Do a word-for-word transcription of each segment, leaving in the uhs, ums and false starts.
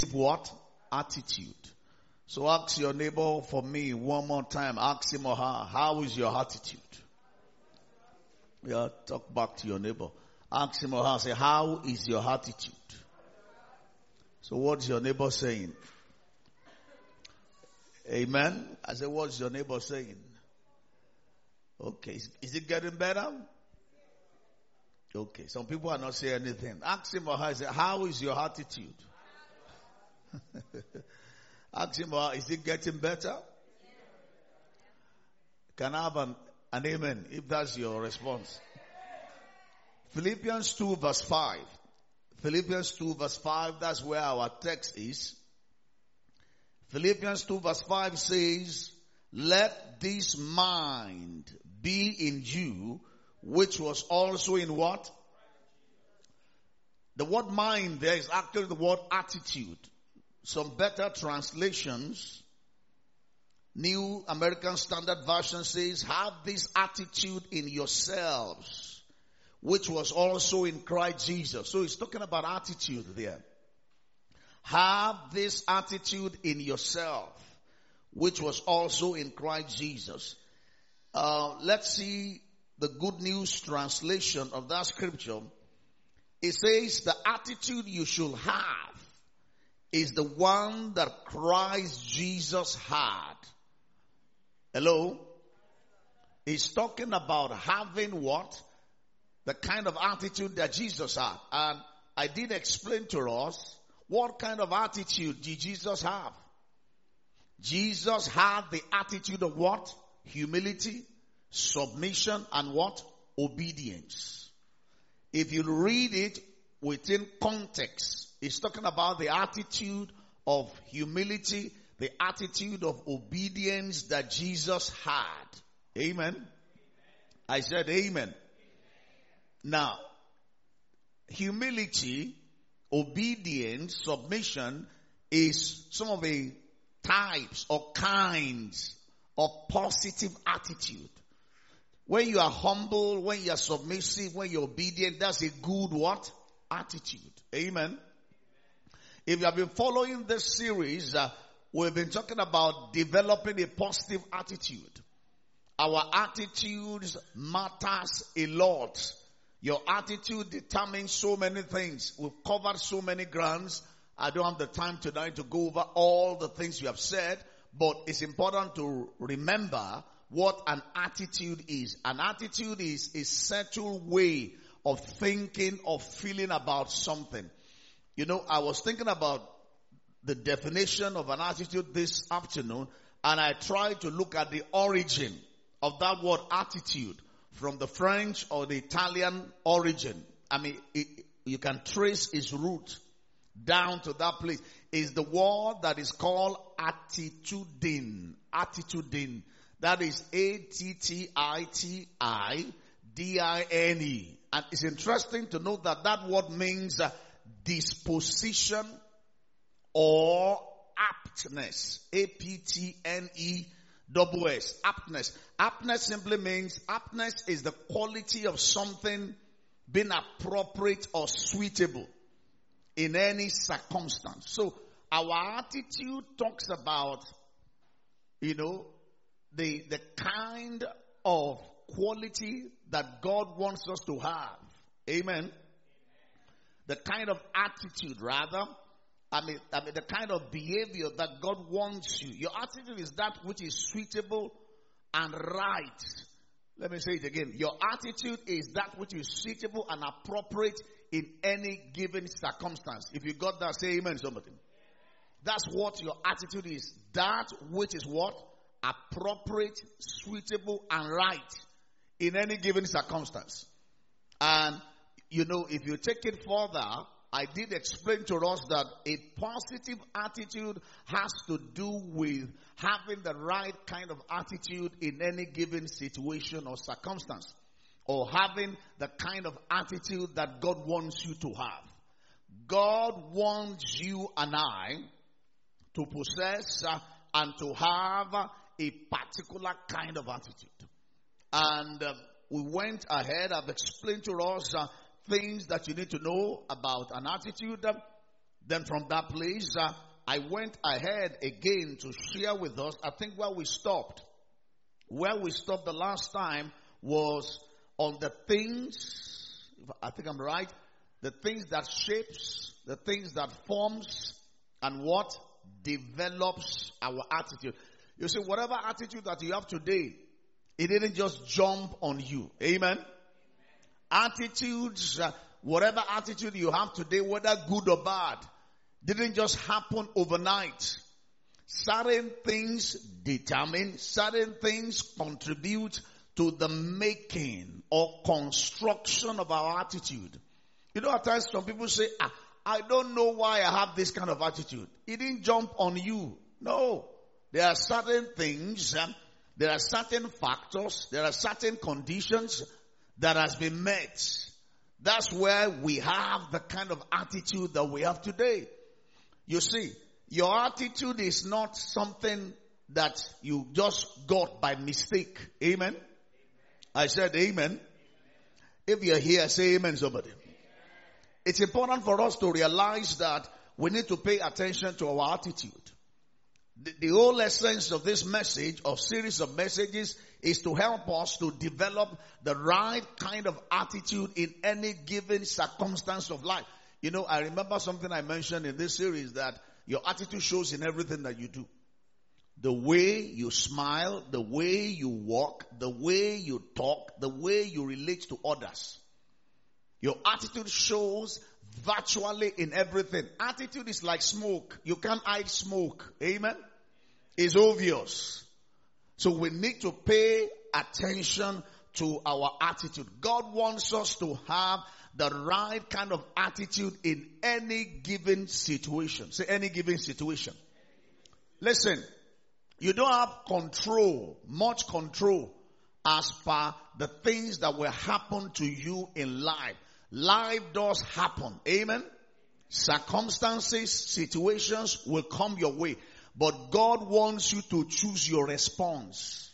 what? Attitude. So ask your neighbor for me one more time. Ask him or her, how is your attitude? Yeah, talk back to your neighbor. Ask him or her, say, how is your attitude? So what's your neighbor saying? Amen. I said, what's your neighbor saying? Okay. Is, is it getting better? Okay. Some people are not saying anything. Ask him or her, say, how is your attitude? Ask him or her, is it getting better? Can I have an, an amen if that's your response? Philippians two verse five. Philippians two verse five, that's where our text is. Philippians two verse five says, let this mind be in you, which was also in what? The word mind there is actually the word attitude. Some better translations, New American Standard Version says, have this attitude in yourselves, which was also in Christ Jesus. So he's talking about attitude there. Have this attitude in yourself, which was also in Christ Jesus. Uh, let's see the Good News translation of that scripture. It says the attitude you should have is the one that Christ Jesus had. Hello? He's talking about having what? The kind of attitude that Jesus had. And I did explain to us what kind of attitude did Jesus have. Jesus had the attitude of what? Humility, submission, and what? Obedience. If you read it within context, it's talking about the attitude of humility, the attitude of obedience that Jesus had. Amen. Amen. I said amen. Amen. Now, humility, obedience, submission is some of the types or kinds of positive attitude. When you are humble, when you are submissive, when you're obedient, that's a good what? Attitude. Amen. If you have been following this series, uh, we've been talking about developing a positive attitude. Our attitudes matters a lot. Your attitude determines so many things. We've covered so many grounds. I don't have the time tonight to go over all the things you have said, but it's important to remember what an attitude is. An attitude is a settled way of thinking or feeling about something. You know, I was thinking about the definition of an attitude this afternoon, and I tried to look at the origin of that word attitude from the French or the Italian origin. I mean, it, you can trace its root down to that place. Is the word that is called attitudine. Attitudine. That is A T T I T I D I N E. And it's interesting to note that that word means uh, disposition or aptness. A P T N E double S. Aptness. Aptness simply means, aptness is the quality of something being appropriate or suitable in any circumstance. So our attitude talks about, you know, the, the kind of quality that God wants us to have. Amen. The kind of attitude, rather. I mean, I mean, the kind of behavior that God wants you. Your attitude is that which is suitable and right. Let me say it again. Your attitude is that which is suitable and appropriate in any given circumstance. If you got that, say amen, somebody. That's what your attitude is. That which is what? Appropriate, suitable, and right in any given circumstance. And, you know, if you take it further, I did explain to us that a positive attitude has to do with having the right kind of attitude in any given situation or circumstance, or having the kind of attitude that God wants you to have. God wants you and I to possess uh, and to have uh, a particular kind of attitude. And uh, we went ahead. I've explained to us uh, things that you need to know about an attitude. Then from that place, uh, I went ahead again to share with us, I think where we stopped. Where we stopped the last time was on the things, I think I'm right, the things that shapes, the things that forms, and what develops our attitude. You see, whatever attitude that you have today, it didn't just jump on you. Amen? Attitudes, uh, whatever attitude you have today, whether good or bad, didn't just happen overnight. Certain things determine, certain things contribute to the making or construction of our attitude. You know, at times some people say, ah, I don't know why I have this kind of attitude. It didn't jump on you. No. There are certain things, um, there are certain factors, there are certain conditions that has been met. That's where we have the kind of attitude that we have today. You see, your attitude is not something that you just got by mistake. Amen? Amen. I said amen. Amen. If you're here, say amen, somebody. Amen. It's important for us to realize that we need to pay attention to our attitude. The, the whole essence of this message, or series of messages, is to help us to develop the right kind of attitude in any given circumstance of life. You know, I remember something I mentioned in this series, that your attitude shows in everything that you do. The way you smile, the way you walk, the way you talk, the way you relate to others. Your attitude shows virtually in everything. Attitude is like smoke. You can't hide smoke. Amen? It's obvious. So we need to pay attention to our attitude. God wants us to have the right kind of attitude in any given situation. Say any given situation. Listen, you don't have control, much control, as per the things that will happen to you in life. Life does happen. Amen? Circumstances, situations will come your way. But God wants you to choose your response.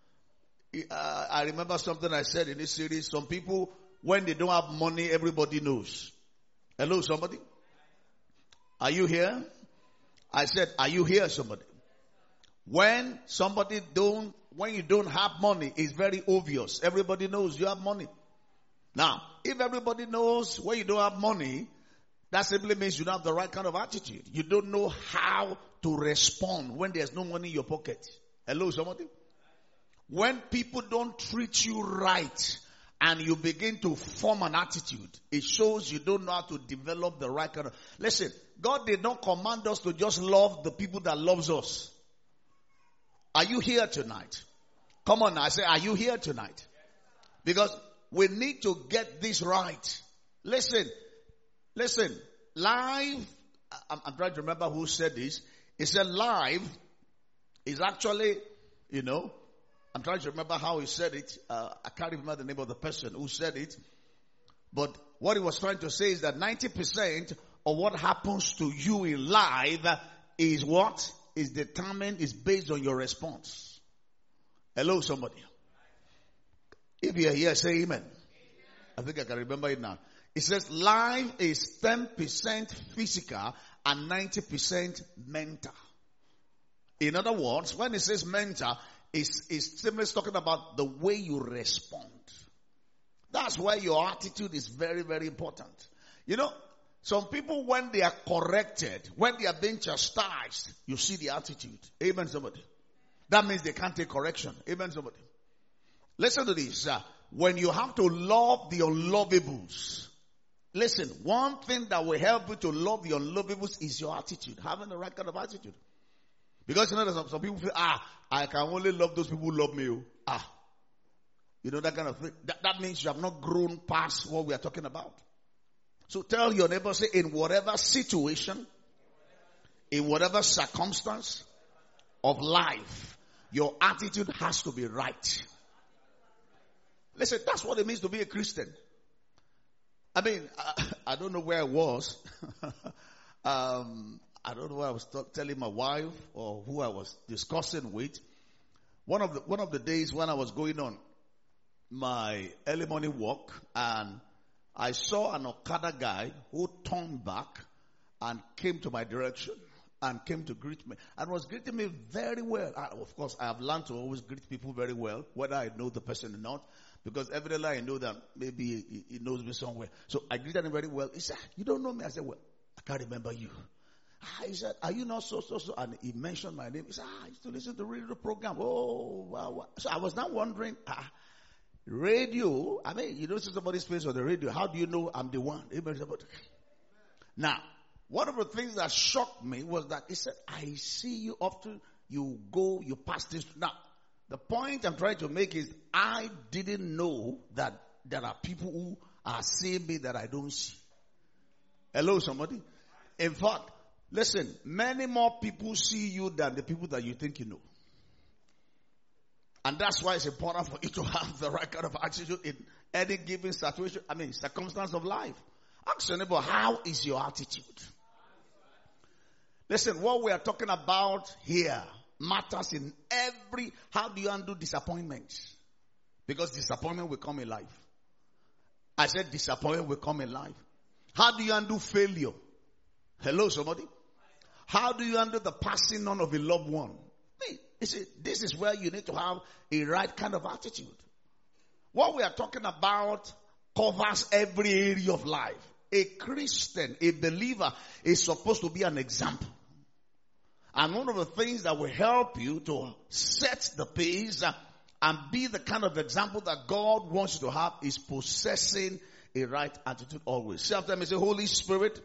Uh, I remember something I said in this series. Some people, when they don't have money, everybody knows. Hello, somebody? Are you here? I said, are you here, somebody? When somebody don't, when you don't have money, it's very obvious. Everybody knows you have money. Now, if everybody knows when you don't have money, that simply means you don't have the right kind of attitude. You don't know how to respond when there's no money in your pocket. Hello, somebody? When people don't treat you right and you begin to form an attitude, it shows you don't know how to develop the right kind of... Listen, God did not command us to just love the people that loves us. Are you here tonight? Come on now, I say, are you here tonight? Because we need to get this right. Listen, listen, life, I'm, I'm trying to remember who said this. He said life is actually, you know, I'm trying to remember how he said it. Uh, I can't remember the name of the person who said it. But what he was trying to say is that ninety percent of what happens to you in life is what is determined, is based on your response. Hello, somebody. If you're here, say amen. Amen. I think I can remember it now. It says life is ten percent physical and ninety percent mental. In other words, when it says mental, it's, it's simply talking about the way you respond. That's why your attitude is very, very important. You know, some people, when they are corrected, when they are being chastised, you see the attitude. Amen, somebody. That means they can't take correction. Amen, somebody. Listen to this. Uh, when you have to love the unlovables, listen, one thing that will help you to love the unlovables is your attitude. Having the right kind of attitude. Because you know, some, some people feel, ah, I can only love those people who love me. Oh. Ah. You know, that kind of thing. That, that means you have not grown past what we are talking about. So tell your neighbor, say, in whatever situation, in whatever circumstance of life, your attitude has to be right. Listen, that's what it means to be a Christian. I mean, I, I don't know where I was. um, I don't know where I was t- telling my wife or who I was discussing with. One of the, one of the days when I was going on my early morning walk, and I saw an Okada guy who turned back and came to my direction and came to greet me and was greeting me very well. I, of course, I have learned to always greet people very well, whether I know the person or not, because evidently I know that maybe he, he knows me somewhere. So I greeted him very well. He said, "You don't know me?" I said, "Well, I can't remember you." He said, "Are you not so, so, so?" And he mentioned my name. He said, "Ah, I used to listen to radio program." Oh, wow, wow. So I was now wondering, ah, radio, I mean, you don't see somebody's face on the radio. How do you know I'm the one? Now, one of the things that shocked me was that he said, "I see you often, you go, you pass this." Now, the point I'm trying to make is I didn't know that there are people who are seeing me that I don't see. Hello, somebody? In fact, listen, many more people see you than the people that you think you know. And that's why it's important for you to have the right kind of attitude in any given situation, I mean, circumstance of life. Ask your neighbor, how is your attitude? Listen, what we are talking about here matters in every, how do you handle disappointments? Because disappointment will come in life. I said disappointment will come in life. How do you handle failure? Hello, somebody? How do you handle the passing on of a loved one? You see, this is where you need to have a right kind of attitude. What we are talking about covers every area of life. A Christian, a believer, is supposed to be an example. And one of the things that will help you to set the pace and be the kind of example that God wants you to have is possessing a right attitude always. Say after me, say, "Holy Spirit,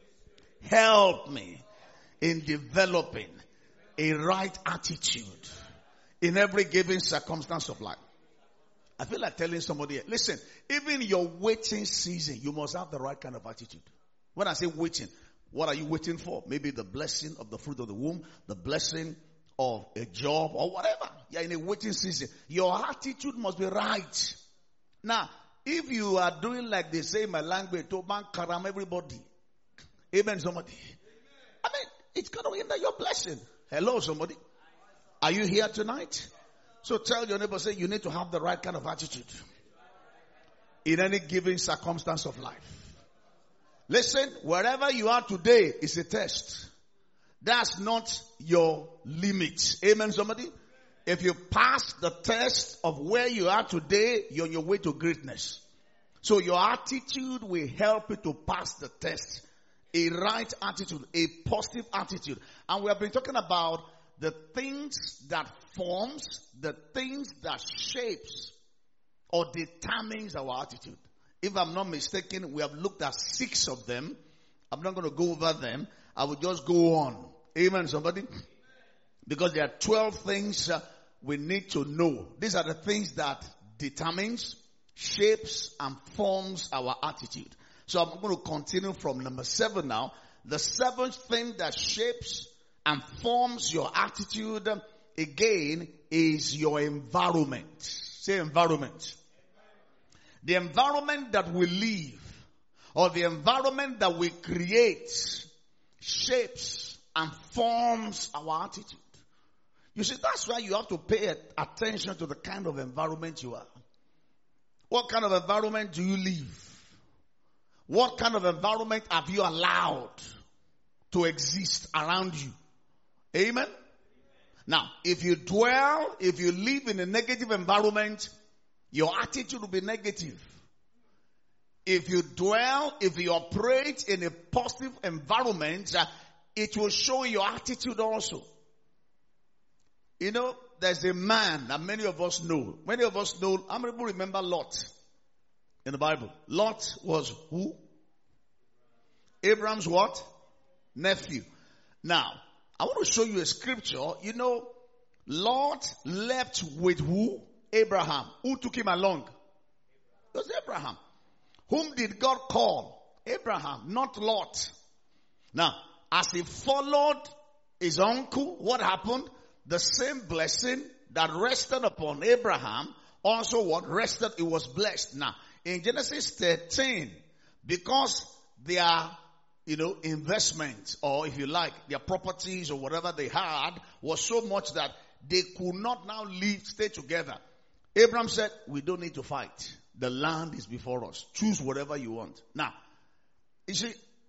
help me in developing a right attitude in every given circumstance of life." I feel like telling somebody, listen, even your waiting season, you must have the right kind of attitude. When I say waiting, what are you waiting for? Maybe the blessing of the fruit of the womb, the blessing of a job or whatever. You're in a waiting season. Your attitude must be right. Now, if you are doing like they say in my language, to man karam everybody. Amen, somebody. I mean, it's going to hinder your blessing. Hello, somebody. Are you here tonight? So tell your neighbor, say, you need to have the right kind of attitude in any given circumstance of life. Listen, wherever you are today is a test. That's not your limit. Amen, somebody? If you pass the test of where you are today, you're on your way to greatness. So your attitude will help you to pass the test. A right attitude, a positive attitude. And we have been talking about the things that forms, the things that shapes or determines our attitude. If I'm not mistaken, we have looked at six of them. I'm not going to go over them. I will just go on. Amen, somebody? Because there are twelve things uh, we need to know. These are the things that determines, shapes, and forms our attitude. So I'm going to continue from number seven now. The seventh thing that shapes and forms your attitude, again, is your environment. Say environment. The environment that we live, or the environment that we create, shapes and forms our attitude. You see, that's why you have to pay attention to the kind of environment you are. What kind of environment do you live? What kind of environment have you allowed to exist around you? Amen? Now, if you dwell, if you live in a negative environment, your attitude will be negative. If you dwell, if you operate in a positive environment, uh, it will show your attitude also. You know, there's a man that many of us know. Many of us know, how many people remember Lot in the Bible? Lot was who? Abraham's what? Nephew. Now, I want to show you a scripture. You know, Lot left with who? Abraham. Who took him along? It was Abraham. Whom did God call? Abraham, not Lot. Now, as he followed his uncle, what happened? The same blessing that rested upon Abraham also what rested, it was blessed. Now, in Genesis thirteen, because their, you know, investments, or if you like, their properties or whatever they had was so much that they could not now live, stay together. Abraham said, we don't need to fight. The land is before us. Choose whatever you want. Now, you see,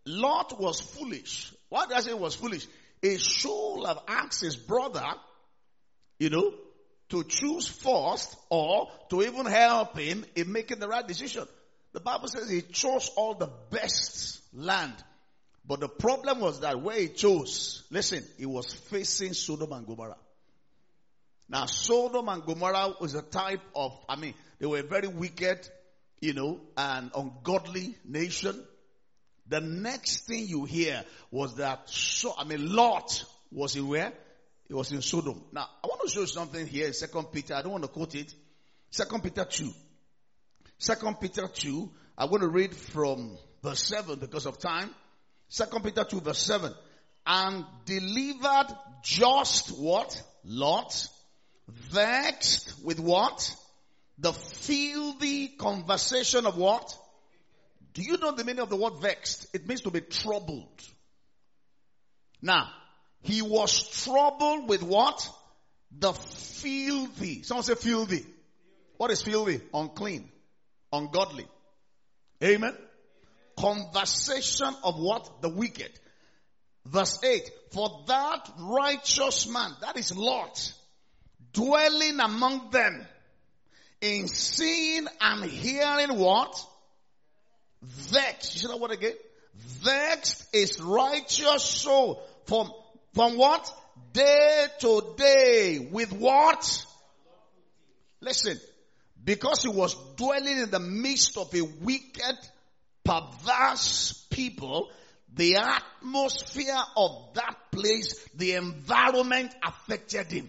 Lot was foolish. Why did I say he was foolish? He should have asked his brother, you know, to choose first or to even help him in making the right decision. The Bible says he chose all the best land. But the problem was that where he chose, listen, he was facing Sodom and Gomorrah. Now, Sodom and Gomorrah was a type of, I mean, they were a very wicked, you know, and ungodly nation. The next thing you hear was that, so, I mean, Lot was in where? It was in Sodom. Now, I want to show you something here in Second Peter. I don't want to quote it. Second Peter two. Second Peter two. I'm going to read from verse seven because of time. Second Peter two verse seven. And delivered just what? Lot. Vexed with what? The filthy conversation of what? Do you know the meaning of the word vexed? It means to be troubled. Now, he was troubled with what? The filthy. Someone say filthy. What is filthy? Unclean. Ungodly. Amen. Conversation of what? The wicked. Verse eight. For that righteous man, that is Lot, dwelling among them, in seeing and hearing what? Vexed. You see that word again? Vexed is righteous soul. From, from what? Day to day. With what? Listen. Because he was dwelling in the midst of a wicked, perverse people, the atmosphere of that place, the environment affected him.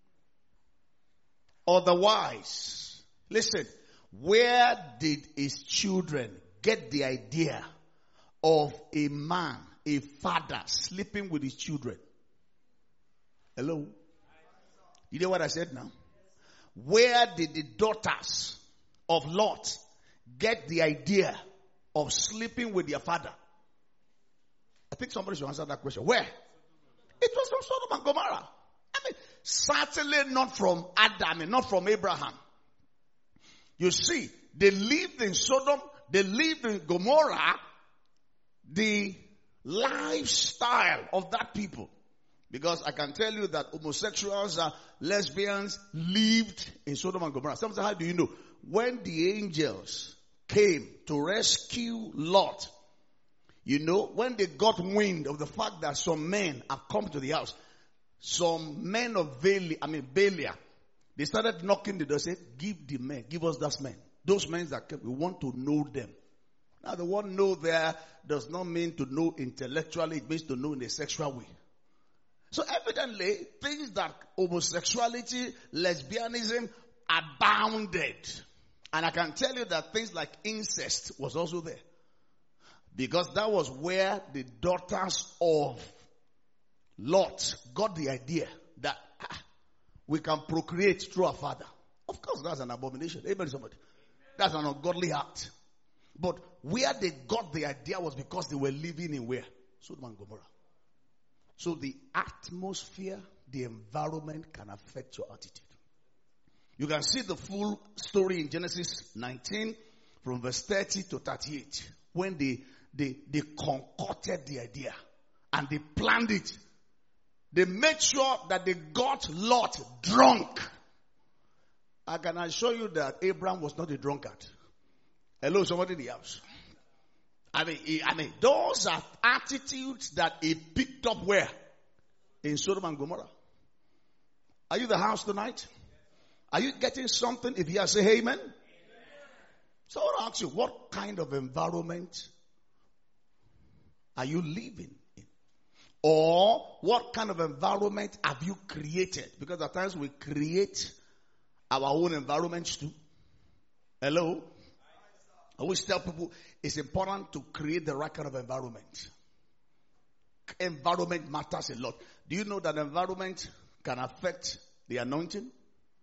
Otherwise, listen, where did his children get the idea of a man, a father, sleeping with his children? Hello? You know what I said now? Where did the daughters of Lot get the idea of sleeping with their father? I think somebody should answer that question. Where? It was from Sodom and Gomorrah. I mean, certainly not from Adam and not from Abraham. You see, they lived in Sodom, they lived in Gomorrah, the lifestyle of that people. Because I can tell you that homosexuals, uh, lesbians lived in Sodom and Gomorrah. Some say, how do you know? When the angels came to rescue Lot, you know, when they got wind of the fact that some men have come to the house, some men of Belial, I mean Belial, they started knocking the door, said, give the men, give us those men. Those men that came, we want to know them. Now the word know there does not mean to know intellectually, it means to know in a sexual way. So evidently, things that homosexuality, lesbianism abounded. And I can tell you that things like incest was also there. Because that was where the daughters of Lot got the idea that ah, we can procreate through our father. Of course, that's an abomination. Amen, somebody. That's an ungodly act. But where they got the idea was because they were living in where? Sodom and Gomorrah. So the atmosphere, the environment can affect your attitude. You can see the full story in Genesis nineteen from verse thirty to thirty-eight. When they, they, they concocted the idea and they planned it. They made sure that they got Lot drunk. I can assure you that Abraham was not a drunkard. Hello, somebody in the house. I mean, he, I mean, those are attitudes that he picked up where? In Sodom and Gomorrah. Are you the house tonight? Are you getting something? If you are, say amen. Amen. So I want to ask you, what kind of environment are you living in? Or what kind of environment have you created? Because at times we create our own environments too. Hello? I always tell people it's important to create the right kind of environment. Environment matters a lot. Do you know that environment can affect the anointing?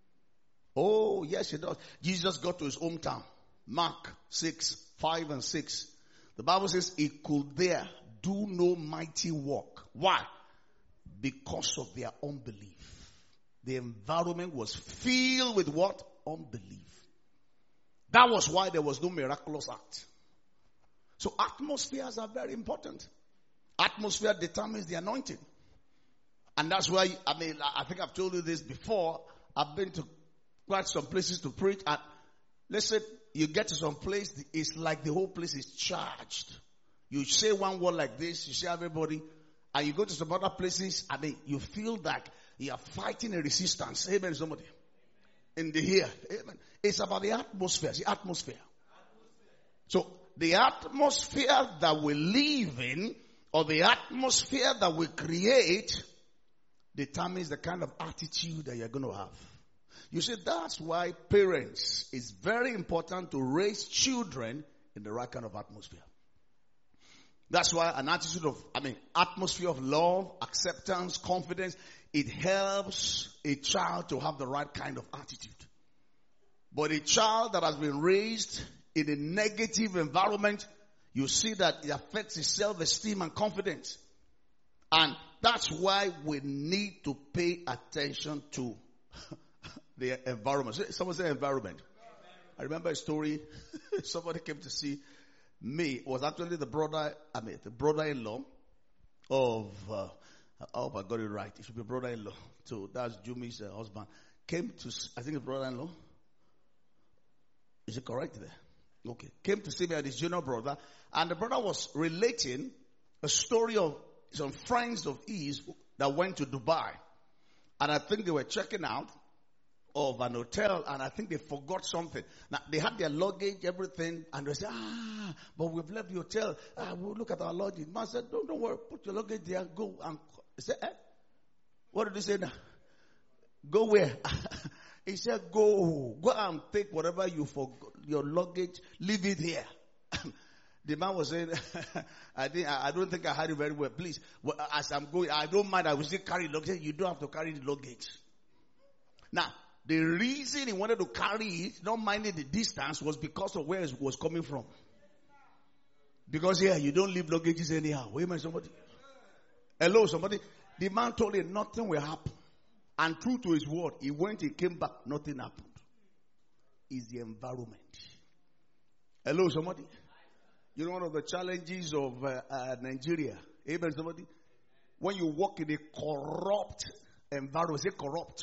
Oh, yes, it does. Jesus got to his hometown. Mark six, five and six. The Bible says he could there do no mighty work. Why? Because of their unbelief. The environment was filled with what? Unbelief. That was why there was no miraculous act. So atmospheres are very important. Atmosphere determines the anointing. And that's why, I mean, I think I've told you this before. I've been to quite some places to preach. And listen, you get to some place, it's like the whole place is charged. You say one word like this, you say everybody, and you go to some other places, I mean, you feel like you are fighting a resistance. Amen, somebody. In the here. Amen. It's about the atmosphere. The atmosphere. So, the atmosphere that we live in, or the atmosphere that we create, determines the kind of attitude that you're going to have. You see, that's why parents, it's very important to raise children in the right kind of atmosphere. That's why an attitude of, I mean, atmosphere of love, acceptance, confidence, it helps a child to have the right kind of attitude. But a child that has been raised in a negative environment, you see that it affects his self-esteem and confidence. And that's why we need to pay attention to the environment. Someone say environment. I remember a story. Somebody came to see me. It was actually the brother, I mean, the brother-in-law of, uh, I hope I got it right. It should be brother-in-law. So that's Jumi's uh, husband. Came to, I think the brother-in-law. Is it correct there? Okay. Came to see me and his junior brother. And the brother was relating a story of some friends of his that went to Dubai. And I think they were checking out of an hotel, and I think they forgot something. Now, they had their luggage, everything, and they said, ah, but we've left the hotel. Ah, we'll look at our luggage. Man said, don't, don't worry, put your luggage there, go. And he said, eh? What did he say now? Go where? He said, go. Go and take whatever you forgot, your luggage, leave it here. The man was saying, I think I don't think I had it very well. Please, well, as I'm going, I don't mind. I will still carry luggage. You don't have to carry the luggage. Now, the reason he wanted to carry it, not minding the distance, was because of where it was coming from. Because here, you don't leave luggages anyhow. Wait a minute, somebody. Hello, somebody. The man told him nothing will happen. And true to his word, he went, he came back, nothing happened. It's the environment. Hello, somebody. You know, one of the challenges of uh, uh, Nigeria, amen, somebody? When you walk in a corrupt environment, say corrupt.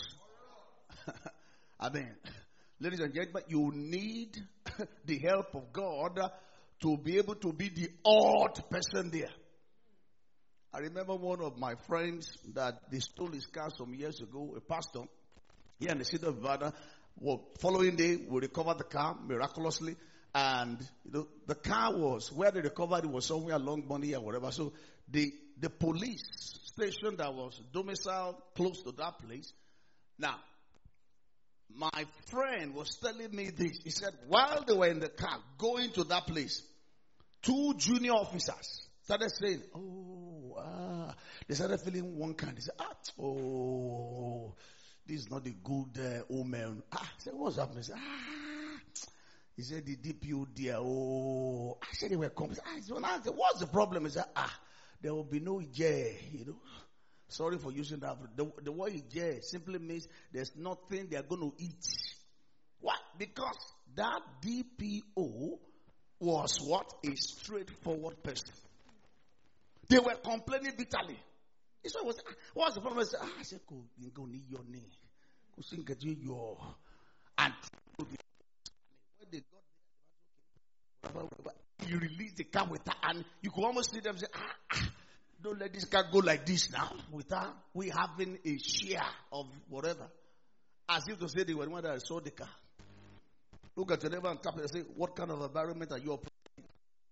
I mean, ladies and gentlemen, you need the help of God to be able to be the odd person there. I remember one of my friends that they stole his car some years ago, a pastor, here in the city of Nevada. Well, following day, we recovered the car miraculously. And you know, the car was, where they recovered it was somewhere along Money or whatever. So the, the police station that was domiciled close to that place. Now, my friend was telling me this. He said, while they were in the car going to that place, two junior officers started saying, oh, ah. They started feeling one kind. They said, ah, oh, this is not a good uh, omen. Ah, I said, what's happening? He said, ah. He said, the D P O there, oh. I said, they were coming. I said, what's the problem? He said, ah, there will be no J, you know. Sorry for using that. The, the word J simply means there's nothing they're going to eat. What? Because that D P O was what? A straightforward person. They were complaining bitterly. He said, what's the problem? I said, ah, I said, go need your name. Go sing your. And when they got there, you release the car with her, and you could almost see them say, ah, ah. Don't let this car go like this now. Without we having a share of whatever. As if to say they were the one that saw the car. Look at your neighbor and tap and say, what kind of environment are you operating?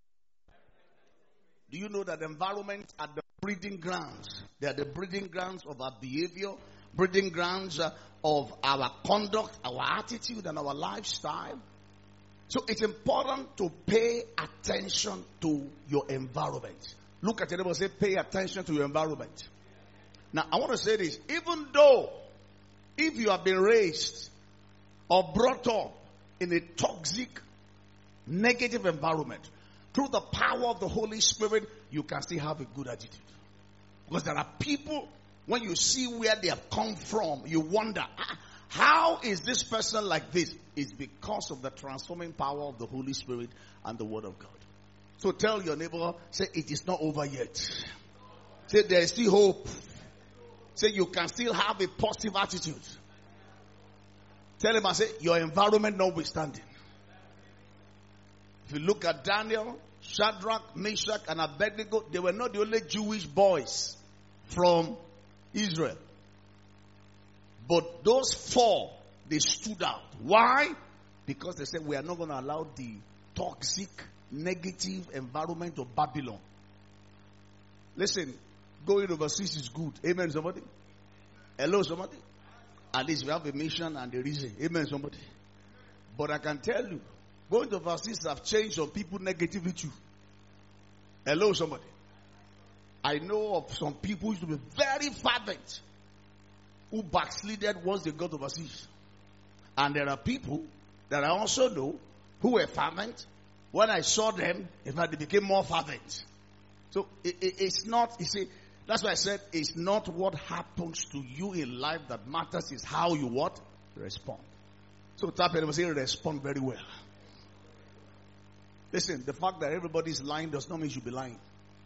Do you know that the environment are the breeding grounds? They are the breeding grounds of our behavior, breeding grounds uh, of our conduct, our attitude, and our lifestyle. So it's important to pay attention to your environment. Look at your neighbor and say, pay attention to your environment. Now, I want to say this. Even though, if you have been raised or brought up in a toxic, negative environment, through the power of the Holy Spirit, you can still have a good attitude. Because there are people, when you see where they have come from, you wonder, ah, how is this person like this? It's because of the transforming power of the Holy Spirit and the Word of God. So tell your neighbor, say, it is not over yet. Say, there is still hope. Say, you can still have a positive attitude. Tell him, I say, your environment notwithstanding. If you look at Daniel, Shadrach, Meshach, and Abednego, they were not the only Jewish boys from Israel. But those four, they stood out. Why? Because they said, we are not going to allow the toxic, negative environment of Babylon. Listen, going overseas is good. Amen, somebody? Hello, somebody? At least we have a mission and a reason. Amen, somebody? But I can tell you, going to overseas have changed some people's negativity. Hello, somebody? I know of some people who used to be very fervent who backslided once they got overseas. And there are people that I also know who were fervent. When I saw them, in fact, they became more fervent. So it, it, it's not, you see, that's why I said it's not what happens to you in life that matters, is how you what? Respond. So tap it and say, respond very well. Listen, the fact that everybody's lying does not mean you should be lying.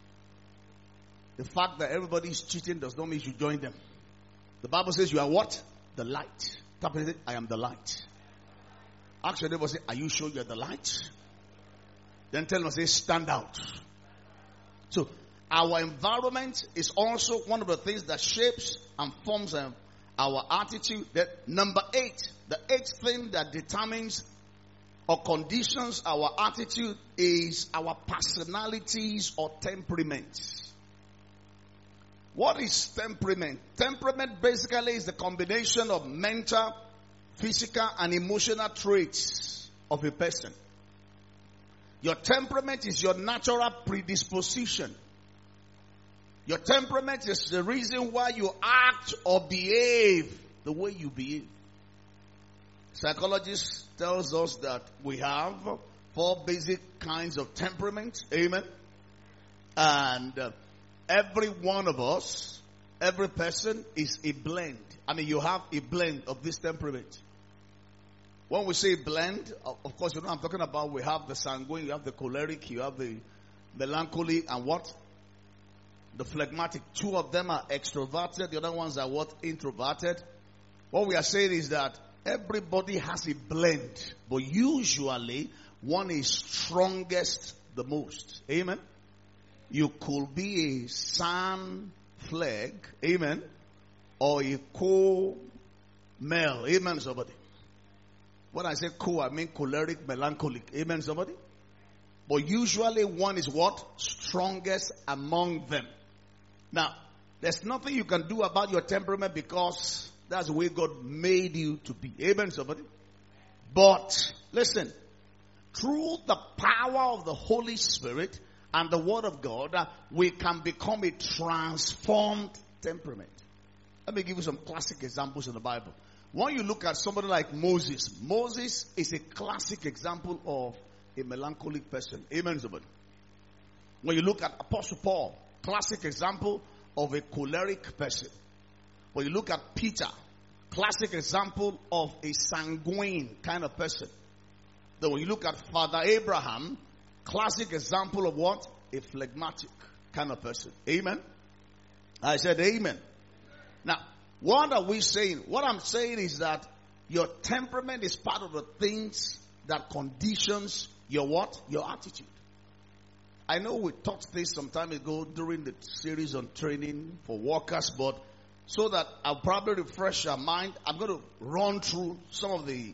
The fact that everybody's cheating does not mean you should join them. The Bible says you are what? The light. Tap it and say, I am the light. Ask your neighbor, say, are you sure you are the light? Then tell them, say, stand out. So, our environment is also one of the things that shapes and forms um, our attitude. That number eight, the eighth thing that determines or conditions our attitude is our personalities or temperaments. What is temperament? Temperament basically is the combination of mental, physical, and emotional traits of a person. Your temperament is your natural predisposition. Your temperament is the reason why you act or behave the way you behave. Psychologists tells us that we have four basic kinds of temperament. Amen. And uh, every one of us, every person is a blend. I mean, you have a blend of this temperament. When we say blend, of course, you know I'm talking about. We have the sanguine, you have the choleric, you have the melancholy, and what? The phlegmatic. Two of them are extroverted. The other ones are what? Introverted. What we are saying is that everybody has a blend, but usually one is strongest the most. Amen. You could be a sun flag, amen, or a co-male, amen, somebody. When I say co, I mean choleric, melancholic, amen, somebody. But usually one is what? Strongest among them. Now, there's nothing you can do about your temperament because that's the way God made you to be. Amen, somebody. But, listen, through the power of the Holy Spirit and the Word of God, uh, we can become a transformed temperament. Let me give you some classic examples in the Bible. When you look at somebody like Moses, Moses is a classic example of a melancholic person. Amen, somebody. When you look at Apostle Paul, classic example of a choleric person. When you look at Peter, classic example of a sanguine kind of person. Then when you look at Father Abraham, classic example of what? A phlegmatic kind of person. Amen? I said amen. Now, what are we saying? What I'm saying is that your temperament is part of the things that conditions your what? Your attitude. I know we talked this some time ago during the series on training for workers, but so that I'll probably refresh your mind, I'm going to run through some of the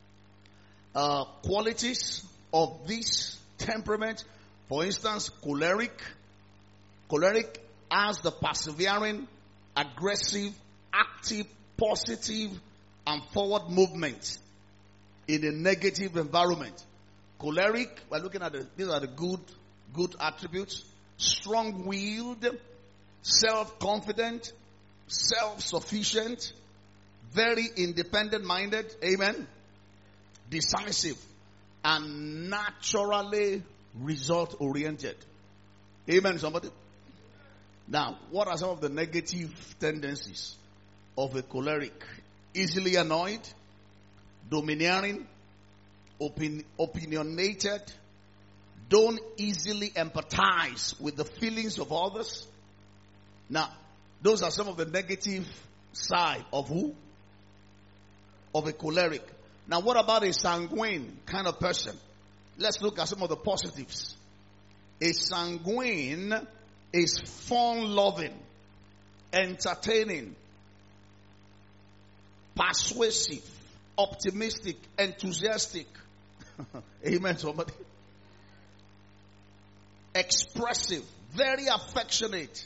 uh, qualities of this temperament. For instance, choleric. Choleric has the persevering, aggressive, active, positive, and forward movement in a negative environment. Choleric, we're looking at the, these are the good, good attributes. Strong-willed, self-confident, self-sufficient, very independent-minded, amen, decisive, and naturally result-oriented. Amen, somebody? Now, what are some of the negative tendencies of a choleric? Easily annoyed, domineering, opin- opinionated, don't easily empathize with the feelings of others. Now, those are some of the negative side of who? Of a choleric. Now, what about a sanguine kind of person? Let's look at some of the positives. A sanguine is fun-loving, entertaining, persuasive, optimistic, enthusiastic. Amen, somebody. Expressive, very affectionate,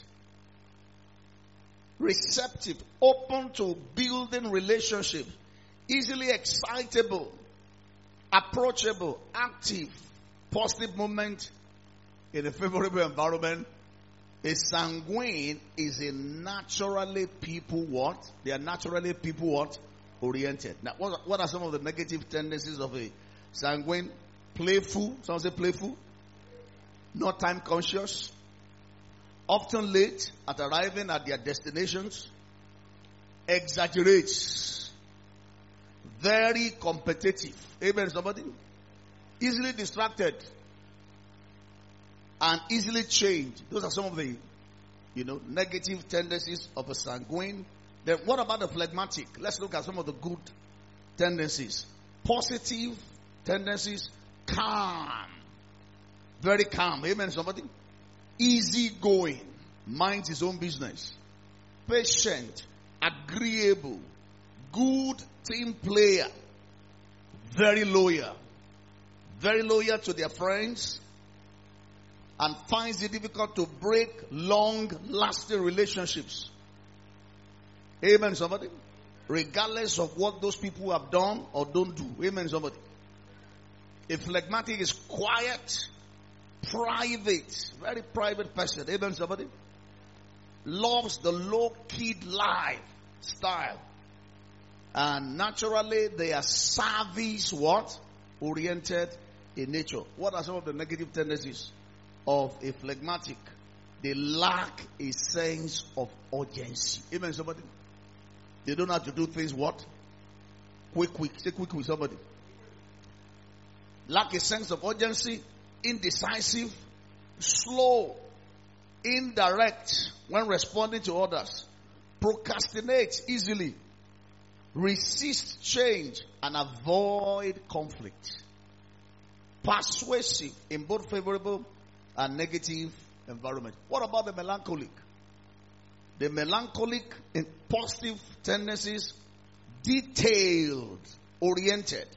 receptive, open to building relationships, easily excitable, approachable, active, positive moment in a favorable environment. A sanguine is a naturally people what? They are naturally people what? Oriented. Now, what, what are some of the negative tendencies of a sanguine? Playful. Someone say playful. Not time conscious. Often late at arriving at their destinations. Exaggerates. Very competitive. Amen, somebody? Easily distracted. And easily changed. Those are some of the, you know, negative tendencies of a sanguine. Then what about the phlegmatic? Let's look at some of the good tendencies. Positive tendencies. Calm. Very calm. Amen, somebody? Easy going. Minds his own business. Patient. Agreeable. Good team player. Very loyal. Very loyal to their friends. And finds it difficult to break long-lasting relationships. Amen, somebody? Regardless of what those people have done or don't do. Amen, somebody? A phlegmatic is quiet, private, very private person. Amen, somebody? Loves the low-key lifestyle. And naturally, they are service what? Oriented in nature. What are some of the negative tendencies of a phlegmatic? They lack a sense of urgency. Amen, somebody? They don't have to do things what? Quick, quick. Say quick with somebody. Lack a sense of urgency. Indecisive. Slow. Indirect when responding to others. Procrastinate easily. Resist change and avoid conflict. Persuasive in both favorable and negative environment. What about the melancholic? The melancholic in positive tendencies, detailed, oriented,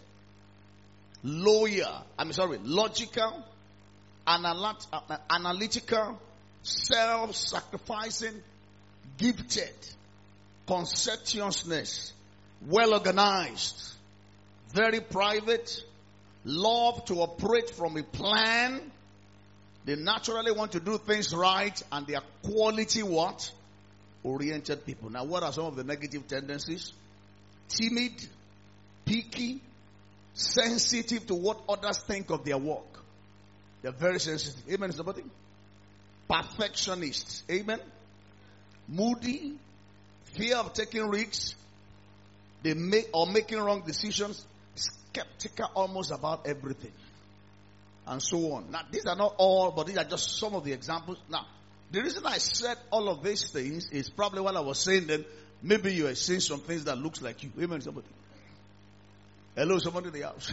loyal, I'm sorry, logical, analyt- uh, analytical, self-sacrificing, gifted, conscientiousness, well organized, very private, love to operate from a plan. They naturally want to do things right, and they are quality what? Oriented people. Now, what are some of the negative tendencies? Timid, picky, sensitive to what others think of their work. They're very sensitive. Amen, somebody? Perfectionists. Amen? Moody, fear of taking risks, they make or making wrong decisions, skeptical almost about everything, and so on. Now, these are not all, but these are just some of the examples. Now, the reason I said all of these things is probably while I was saying them, maybe you are seeing some things that looks like you. Amen, somebody. Hello, somebody in the house.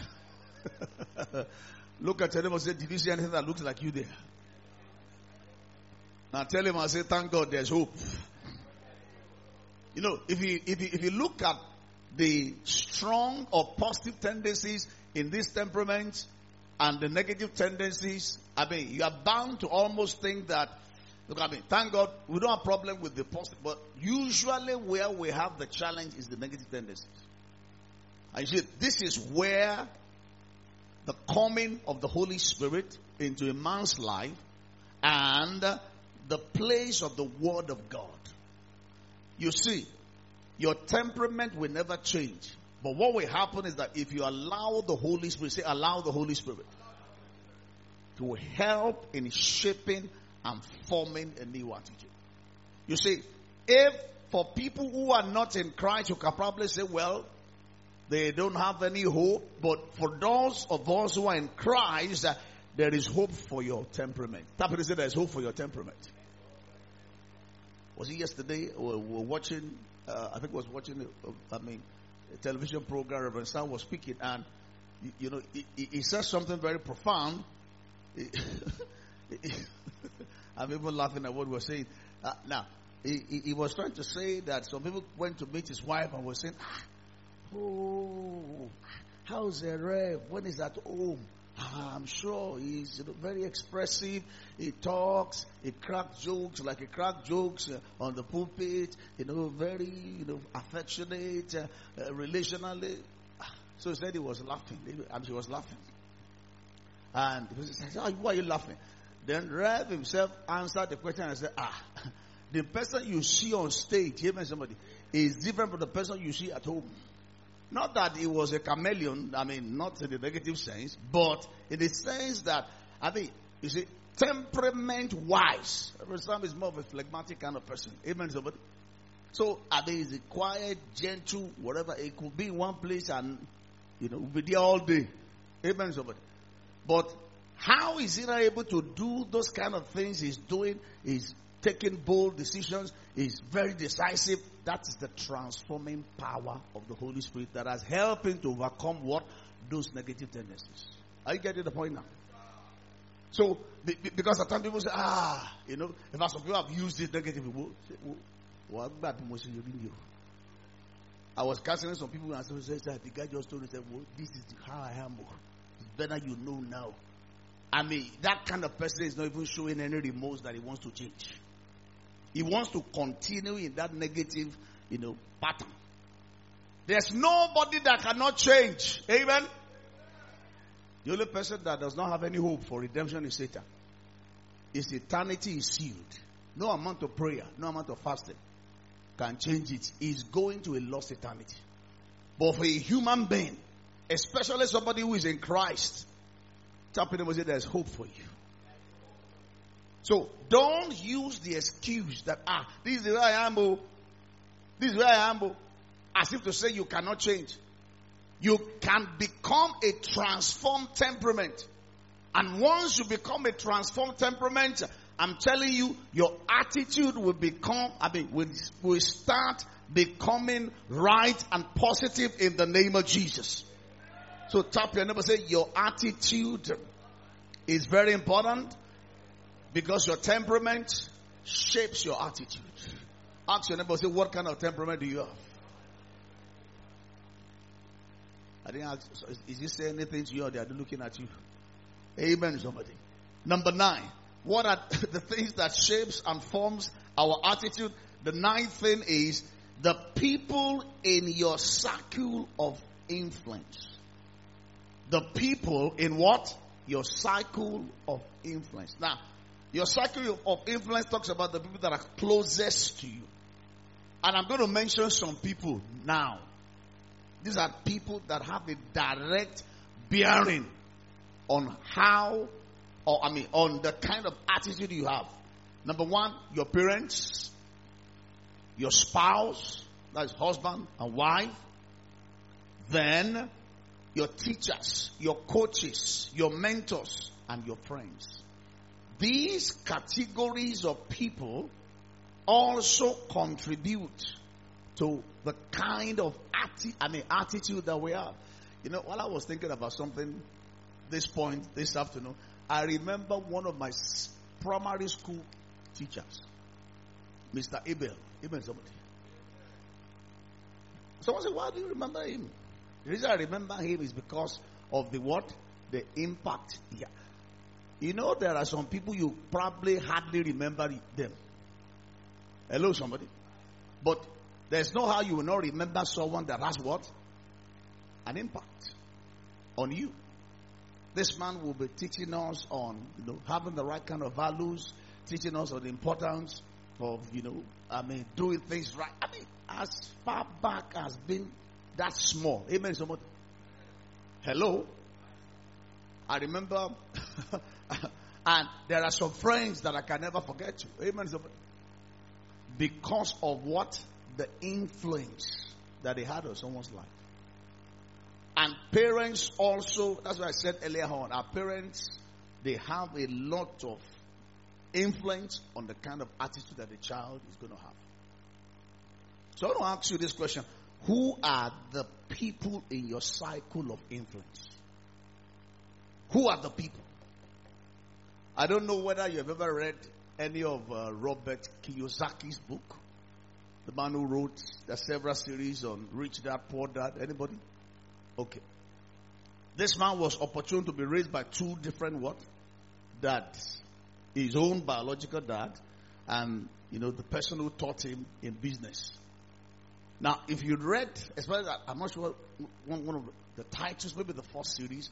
Look at him and say, did you see anything that looks like you there? Now tell him, I say, thank God there's hope. You know, if you, if you, if you look at the strong or positive tendencies in this temperament and the negative tendencies, I mean, you are bound to almost think that, look, I mean, thank God we don't have problem with the positive, but usually where we have the challenge is the negative tendencies. And you see, this is where the coming of the Holy Spirit into a man's life and the place of the Word of God. You see, your temperament will never change. But what will happen is that if you allow the Holy Spirit, say allow the Holy Spirit to help in shaping and forming a new attitude. You see, if for people who are not in Christ, you can probably say, well, they don't have any hope. But for those of us who are in Christ, uh, there is hope for your temperament. Tap it and say there is hope for your temperament. Was it yesterday? We were watching, uh, I think I was watching, uh, I mean, a television program. Reverend Sam was speaking, and you, you know, he, he, he said something very profound. I'm even laughing at what we were saying. Uh, now, he, he, he was trying to say that some people went to meet his wife and were saying, ah, oh, how's the Rev? When is at home? I'm sure he's, you know, very expressive. He talks, he cracks jokes like he cracks jokes uh, on the pulpit. You know, very, you know, affectionate, uh, uh, relationally. So he said he was laughing, and she was laughing. And he said, oh, "Why are you laughing?" Then Rev himself answered the question and said, "Ah, the person you see on stage, even somebody, is different from the person you see at home." Not that he was a chameleon, I mean, not in the negative sense, but in the sense that, I think, you see, temperament-wise, Sam is more of a phlegmatic kind of person. Amen, somebody? So, I think he's a quiet, gentle, whatever. It could be in one place and, you know, be there all day. Amen, somebody? But how is he not able to do those kind of things he's doing? He's taking bold decisions. He's very decisive. That is the transforming power of the Holy Spirit that has helped him to overcome what? Those negative tendencies. Are you getting the point now? So, because at times people say, ah, you know, if some people have used this negative, what I was counseling some people and said, the guy just told me, well, this is how I am. It's better you know now. I mean, that kind of person is not even showing any remorse that he wants to change. He wants to continue in that negative, you know, pattern. There's nobody that cannot change. Amen? The only person that does not have any hope for redemption is Satan. His eternity is sealed. No amount of prayer, no amount of fasting can change it. He's going to a lost eternity. But for a human being, especially somebody who is in Christ, tap in and say there's hope for you. So don't use the excuse that, ah, this is where I am, oh. This is where I am, oh. As if to say you cannot change. You can become a transformed temperament. And once you become a transformed temperament, I'm telling you, your attitude will become, I mean, will, will start becoming right and positive in the name of Jesus. So tap your neighbor, say, your attitude is very important because your temperament shapes your attitude. Ask your neighbor, say, what kind of temperament do you have? I didn't ask, is he saying anything to you or they are looking at you? Amen, somebody. Number nine. What are the things that shapes and forms our attitude? The ninth thing is the people in your circle of influence. The people in what? Your cycle of influence. Now, your cycle of influence talks about the people that are closest to you. And I'm going to mention some people now. These are people that have a direct bearing on how, or I mean, on the kind of attitude you have. Number one, your parents, your spouse, that is husband and wife. Then, your teachers, your coaches, your mentors, and your friends. These categories of people also contribute to the kind of atti- I mean, attitude that we have. You know, while I was thinking about something this point, this afternoon, I remember one of my primary school teachers, Mister Abel. Abel somebody. Someone said, why do you remember him? The reason I remember him is because of the what? The impact. Yeah. You know, there are some people you probably hardly remember them. Hello, somebody. But there's no how you will not remember someone that has what? An impact on you. This man will be teaching us on, you know, having the right kind of values, teaching us on the importance of, you know, I mean, doing things right. I mean, as far back as being that small. Amen, somebody. Hello. I remember, and there are some friends that I can never forget you. Amen, somebody. Because of what? The influence that they had on someone's life. And parents also, that's what I said earlier on, our parents they have a lot of influence on the kind of attitude that the child is going to have. So I want to ask you this question. Who are the people in your cycle of influence? Who are the people? I don't know whether you have ever read any of uh, Robert Kiyosaki's book. The man who wrote the several series on Rich Dad, Poor Dad. Anybody? Okay. This man was opportune to be raised by two different what? Dads. His own biological dad and, you know, the person who taught him in business. Now, if you read, especially that, I'm not sure one, one of the titles, maybe the first series,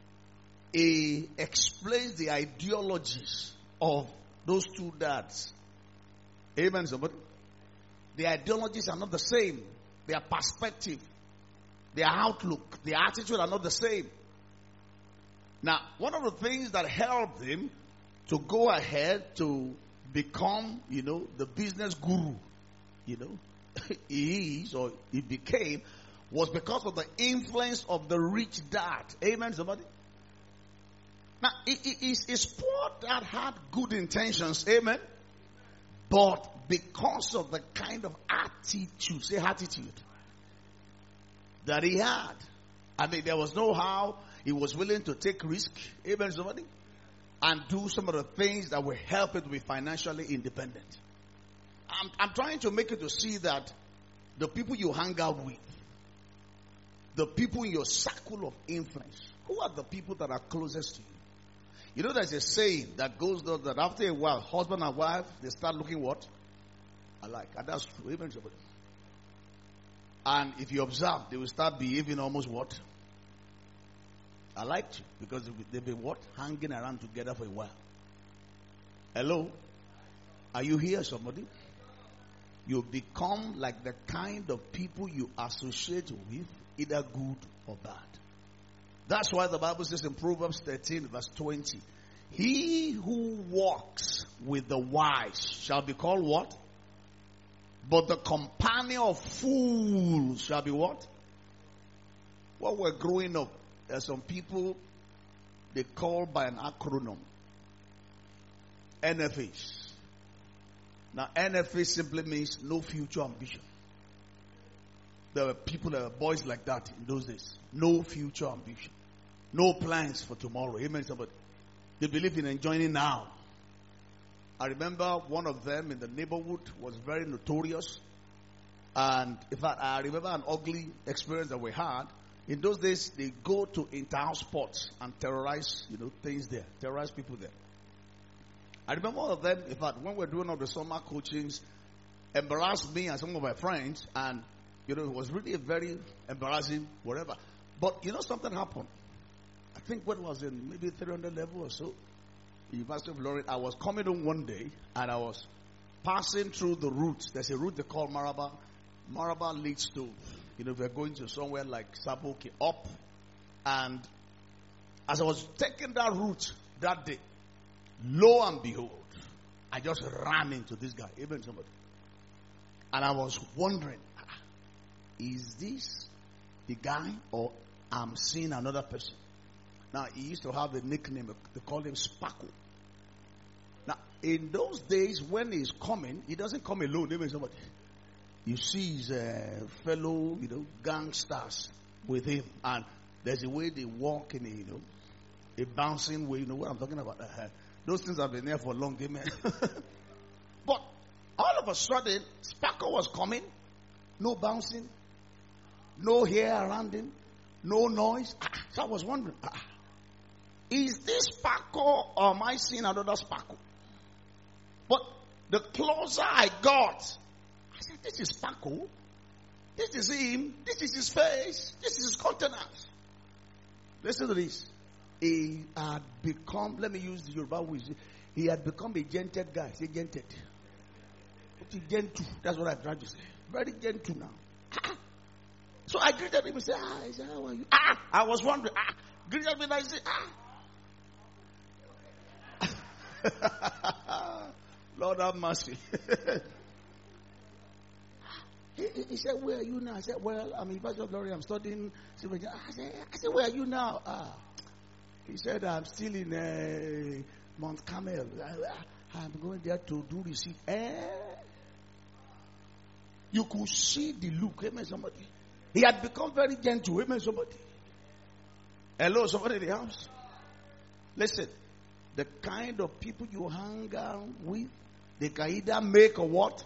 he explains the ideologies of those two dads. Amen, somebody? The ideologies are not the same. Their perspective, their outlook, their attitude are not the same. Now, one of the things that helped him to go ahead to become, you know, the business guru, you know, he is or he became, was because of the influence of the rich dad. Amen, somebody? Now, his poor dad had good intentions. Amen? But because of the kind of attitude, say attitude, that he had, I mean, there was no how he was willing to take risk. Amen, somebody? And do some of the things that will help it to be financially independent. I'm, I'm trying to make you to see that the people you hang out with, the people in your circle of influence, who are the people that are closest to you? You know, there's a saying that goes though that after a while, husband and wife, they start looking what? Alike. And that's true. Amen, somebody. And if you observe, they will start behaving almost what? Alike, because they've been what? Hanging around together for a while. Hello? Are you here, somebody? You become like the kind of people you associate with, either good or bad. That's why the Bible says in Proverbs thirteen, verse twenty, he who walks with the wise shall be called what? But the companion of fools shall be what? When we're growing up, there are some people they call by an acronym. N F As. Now, N F A simply means no future ambition. There were people, there were boys like that in those days. No future ambition. No plans for tomorrow. Amen, somebody. They believe in enjoying now. I remember one of them in the neighborhood was very notorious. And in fact, I remember an ugly experience that we had. In those days, they go to inter-house sports and terrorize, you know, things there. Terrorize people there. I remember one of them, in fact, when we were doing all the summer coachings, embarrassed me and some of my friends. And, you know, it was really a very embarrassing, whatever. But, you know, something happened. I think what was in maybe three hundred level or so, University of Lorraine. I was coming home one day and I was passing through the route. There's a route they call Maraba. Maraba leads to, you know, we're going to somewhere like Saboke up. And as I was taking that route that day, lo and behold, I just ran into this guy. Amen, somebody. And I was wondering, is this the guy or I'm seeing another person? Now, he used to have a nickname. They call him Spackle. Now, in those days, when he's coming, he doesn't come alone. Amen, somebody. You see his uh, fellow, you know, gangsters with him. And there's a way they walk in a, you know, a bouncing way. You know what I'm talking about? Uh, those things have been there for long. Amen. But all of a sudden, Spackle was coming. No bouncing. No hair around him. No noise. Ah, so I was wondering, ah, is this Spackle or am I seeing another Spackle? But the closer I got, I said, this is Spackle. This is him. This is his face. This is his countenance. Listen to this. He had become, let me use the Yoruba wisdom. He had become a gentle guy. Say gentle. Gentle. That's what I'm trying to say. Very gentle now. Ah. So I greeted him and said, ah, I said, how are you? Ah, I was wondering. Ah, greeted him and I said, ah. Lord have mercy. he, he said, where are you now? I said, well, I'm in University of Lorraine. I'm studying. I said, I said, where are you now? Ah. He said, I'm still in uh, Mount Carmel. I, I'm going there to do receipt. Eh? You could see the look. Amen, somebody. He had become very gentle. Amen, somebody. Hello, somebody in the house. Listen, the kind of people you hang out with, they can either make or what?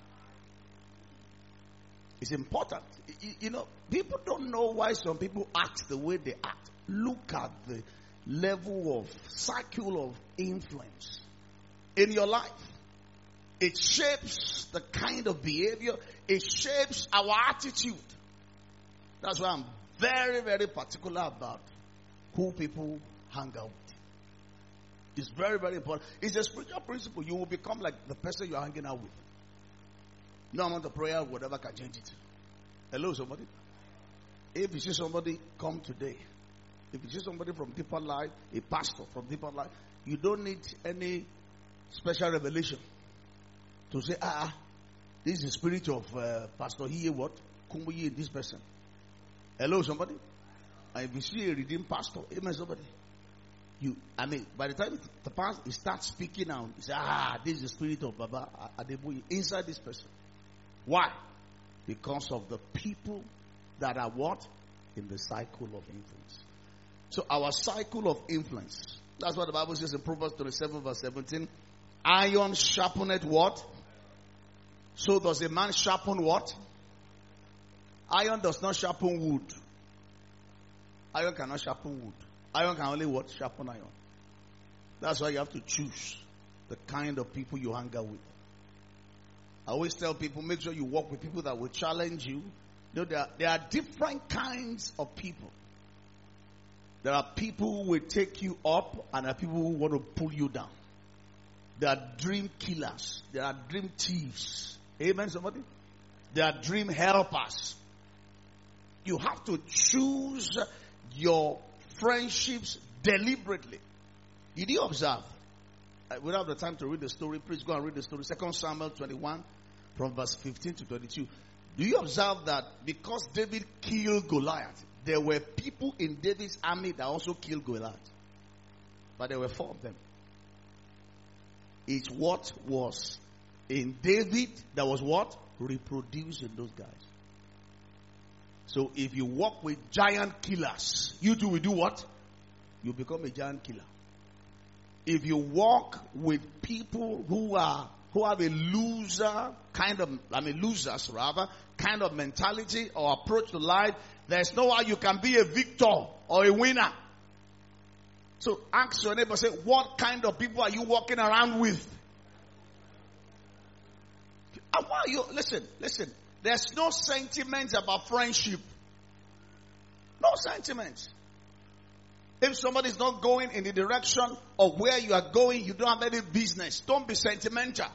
It's important. You, you know, people don't know why some people act the way they act. Look at the level of circle of influence in your life. It shapes the kind of behavior. It shapes our attitude. That's why I'm very, very particular about who people hang out with. It's very, very important. It's a spiritual principle. You will become like the person you're hanging out with. No amount of prayer, whatever can change it. Hello, somebody. If you see somebody come today, if you see somebody from deeper life, a pastor from deeper life, you don't need any special revelation to say, ah, this is the spirit of uh, Pastor Hiye what? Kumuyi in this person. Hello, somebody. And if you see a redeemed pastor, amen, somebody. You, I mean, by the time the pastor he starts speaking now, you say, ah, this is the spirit of Baba Adeboye inside this person. Why? Because of the people that are what? In the cycle of influence. So our cycle of influence. That's what the Bible says in Proverbs twenty-seven verse seventeen. Iron sharpeneth what? So does a man sharpen what? Iron does not sharpen wood. Iron cannot sharpen wood. Iron can only what? Sharpen iron. That's why you have to choose the kind of people you hang out with. I always tell people, make sure you walk with people that will challenge you. You know, there are, there are different kinds of people. There are people who will take you up, and there are people who want to pull you down. There are dream killers. There are dream thieves. Amen, somebody? There are dream helpers. You have to choose your friendships deliberately. Did you observe? We don't have the time to read the story. Please go and read the story. Second Samuel twenty-one from verse fifteen to twenty-two. Do you observe that because David killed Goliath, there were people in David's army that also killed Goliath? But there were four of them. It's what was in David that was what? Reproduced in those guys. So if you walk with giant killers, you too will do what? You become a giant killer. If you walk with people who are who have a loser kind of, I mean losers rather, kind of mentality or approach to life, there's no way you can be a victor or a winner. So ask your neighbor, say, what kind of people are you walking around with? And why you listen, listen. There's no sentiments about friendship. No sentiments. If somebody is not going in the direction of where you are going, you don't have any business. Don't be sentimental.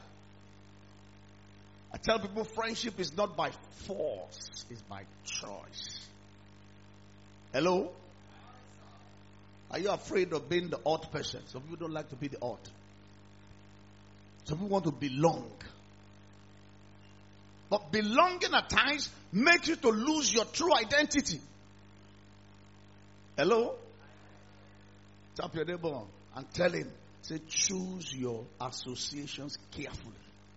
I tell people friendship is not by force, it's by choice. Hello? Are you afraid of being the odd person? Some people don't like to be the odd. Some people want to belong. But belonging at times makes you to lose your true identity. Hello? Tap your neighbor and tell him, say, choose your associations carefully.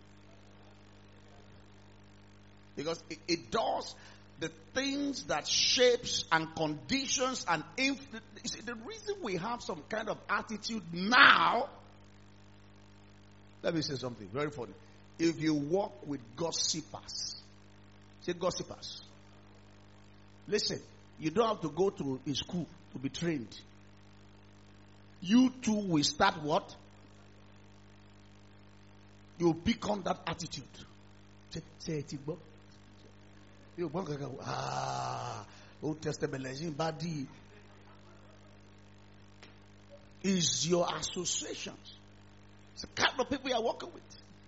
Because it, it does the things that shapes and conditions and influence. The reason we have some kind of attitude now, let me say something very funny. If you walk with gossipers, say gossipers. Listen, you don't have to go to a school to be trained. You too will start what? You become that attitude. Say, say it, Igbo. You go, ah, Old Testament, body. Is your associations. It's the kind of people you are working with.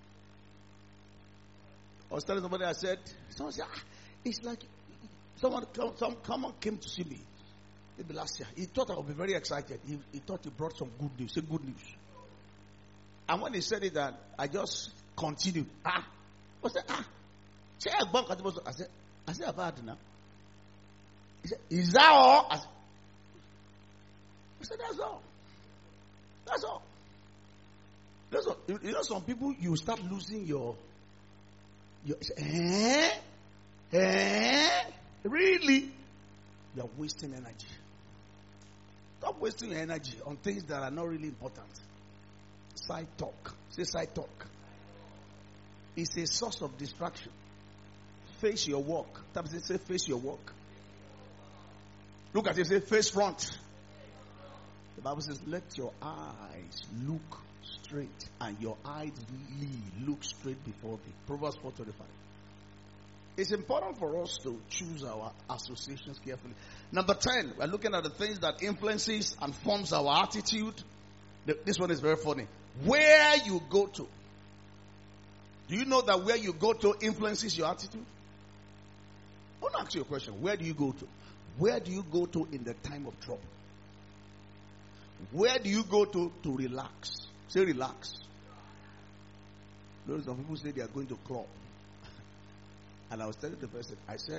I was telling somebody, I said, someone said, ah, it's like, someone, some, someone came to see me, maybe last year. He thought I would be very excited. He, he thought he brought some good news. Say good news. And when he said it, that I just continued. Ah, I said, ah, say I bump at the I said, I said about now. He said, is that all? I said, said, that's all. That's all. That's all. You know, some people, you start losing your, your eh? Eh? Really? You're wasting energy. Stop wasting your energy on things that are not really important. Side talk. Say side talk. It's a source of distraction. Face your work. Say face your work. Look at it. Say face front. The Bible says, let your eyes look straight and your eyes look straight before thee. Proverbs four twenty-five. It's important for us to choose our associations carefully. Number ten, we're looking at the things that influences and forms our attitude. This one is very funny. Where you go to. Do you know that where you go to influences your attitude? I want to ask you a question. Where do you go to? Where do you go to in the time of trouble? Where do you go to to relax? Say relax. Those some people say they are going to club. And I was telling the person, I said,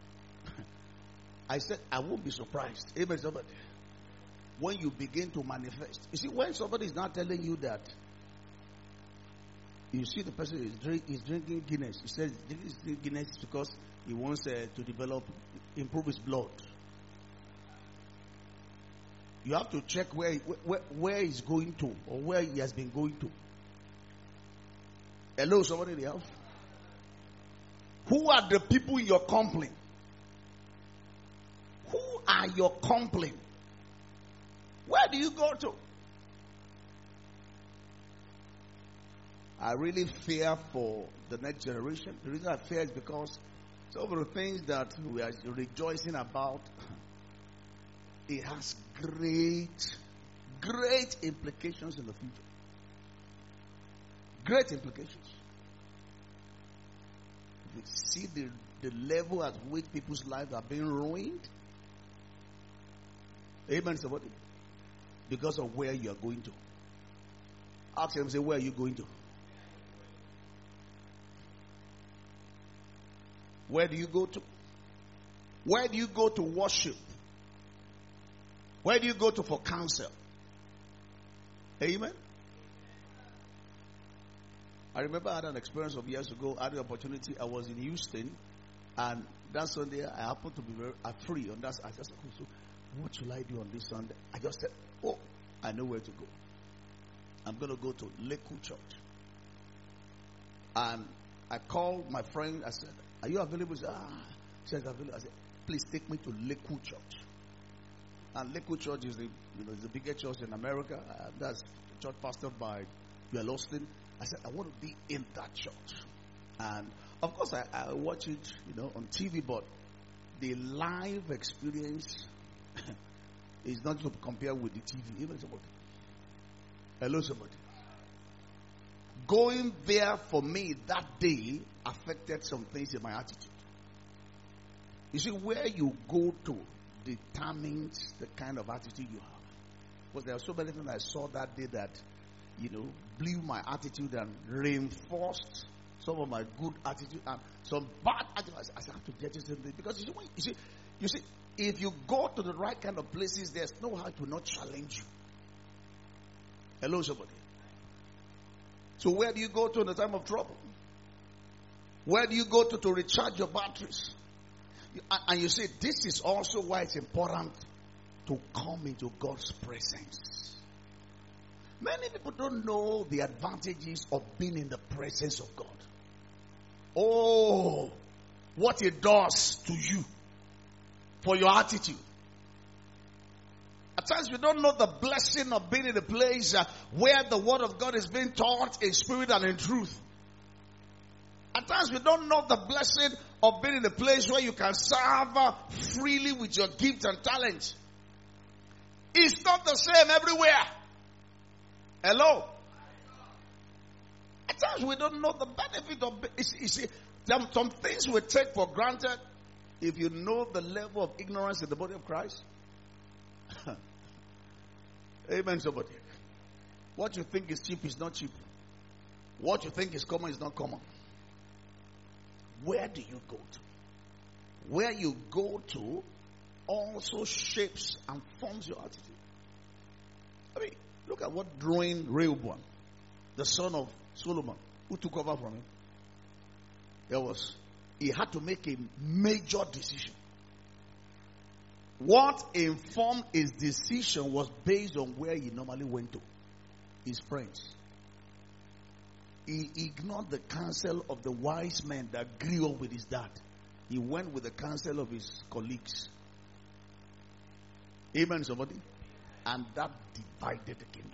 I said, I won't be surprised. Amen, somebody. When you begin to manifest. You see, when somebody is not telling you that, you see the person is, drink, is drinking Guinness. He says he's drinking Guinness because he wants uh, to develop, improve his blood. You have to check where, where, where he's going to or where he has been going to. Hello, somebody in the house? Who are the people in your company? Who are your company? Where do you go to? I really fear for the next generation. The reason I fear is because some of the things that we are rejoicing about, it has great, great implications in the future. Great implications. We see the, the level at which people's lives are being ruined. Amen, somebody. Because of where you are going to. Ask them, say, where are you going to? Where do you go to? Where do you go to worship? Where do you go to for counsel? Amen. I remember I had an experience of years ago. I had the opportunity. I was in Houston, and that Sunday I happened to be very uh, free on that. I just said, so what should I do on this Sunday? I just said, oh, I know where to go. I'm going to go to Lakewood Church. And I called my friend. I said, are you available? He said, ah, she says available. I said, please take me to Lakewood Church. And Lakewood Church is the, you know, is the biggest church in America. Uh, that's the church pastored by Joel Austin. I said, I want to be in that church. And of course, I, I watch it, you know, on T V, but the live experience is not to compare with the T V. Even somebody. Hello, somebody. Going there for me that day affected some things in my attitude. You see, where you go to determines the kind of attitude you have. Because there are so many things I saw that day that, you know, blew my attitude and reinforced some of my good attitude and some bad attitude. I said, I have to get you something. Because you see, you see, you see, if you go to the right kind of places, there's no how to not challenge you. Hello, somebody. So where do you go to in the time of trouble? Where do you go to to recharge your batteries? And you say, this is also why it's important to come into God's presence. Many people don't know the advantages of being in the presence of God. Oh, what it does to you for your attitude. At times we don't know the blessing of being in a place uh, where the word of God is being taught in spirit and in truth. At times we don't know the blessing of being in a place where you can serve uh, freely with your gifts and talents. It's not the same everywhere. Hello? At times we don't know the benefit of, you see, some, some things we take for granted. If you know the level of ignorance in the body of Christ. Amen, somebody. What you think is cheap is not cheap. What you think is common is not common. Where do you go to? Where you go to also shapes and forms your attitude. mean, look at what ruined Rehoboam, the son of Solomon, who took over from him. There was, he had to make a major decision. What informed his decision was based on where he normally went to, his friends. He ignored the counsel of the wise men that grew up with his dad. He went with the counsel of his colleagues. Amen, somebody? And that divided the kingdom.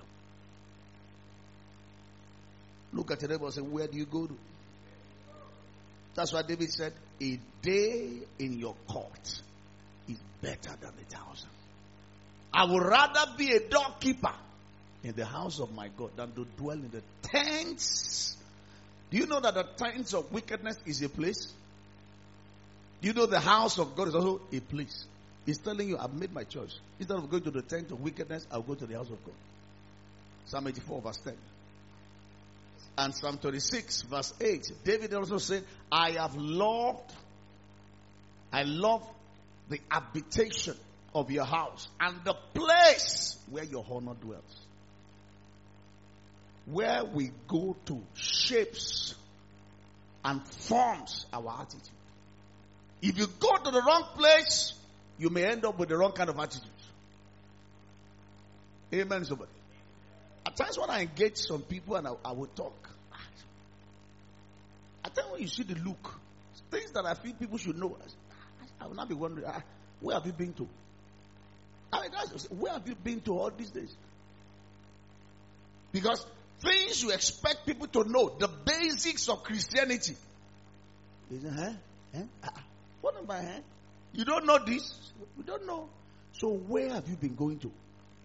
Look at your neighbor and say, where do you go to? That's why David said, a day in your court is better than a thousand. I would rather be a doorkeeper in the house of my God than to dwell in the tents. Do you know that the tents of wickedness is a place? Do you know the house of God is also a place? He's telling you, I've made my choice. Instead of going to the tent of wickedness, I'll go to the house of God. Psalm eighty-four verse ten. And Psalm thirty-six verse eight. David also said, I have loved, I love the habitation of your house and the place where your honor dwells. Where we go to shapes and forms our attitude. If you go to the wrong place, you may end up with the wrong kind of attitude. Amen, somebody. At times when I engage some people and I, I will talk, I tell you when you see the look, things that I feel people should know, I, I will not be wondering, ah, where have you been to? I mean, guys, where have you been to all these days? Because things you expect people to know, the basics of Christianity. They say, huh? Huh? Uh, what am I? Huh? You don't know this? We don't know. So where have you been going to?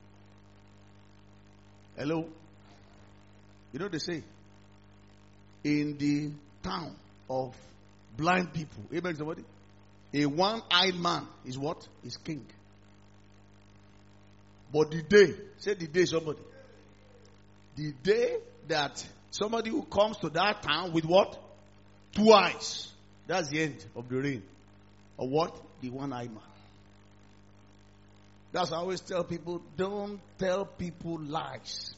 Hello? You know they say, in the town of blind people, amen somebody? A one-eyed man is what? Is king. But the day, say the day somebody. The day that somebody who comes to that town with what? Two eyes. That's the end of the reign. Or what? The one-eyed man. That's why I always tell people, don't tell people lies.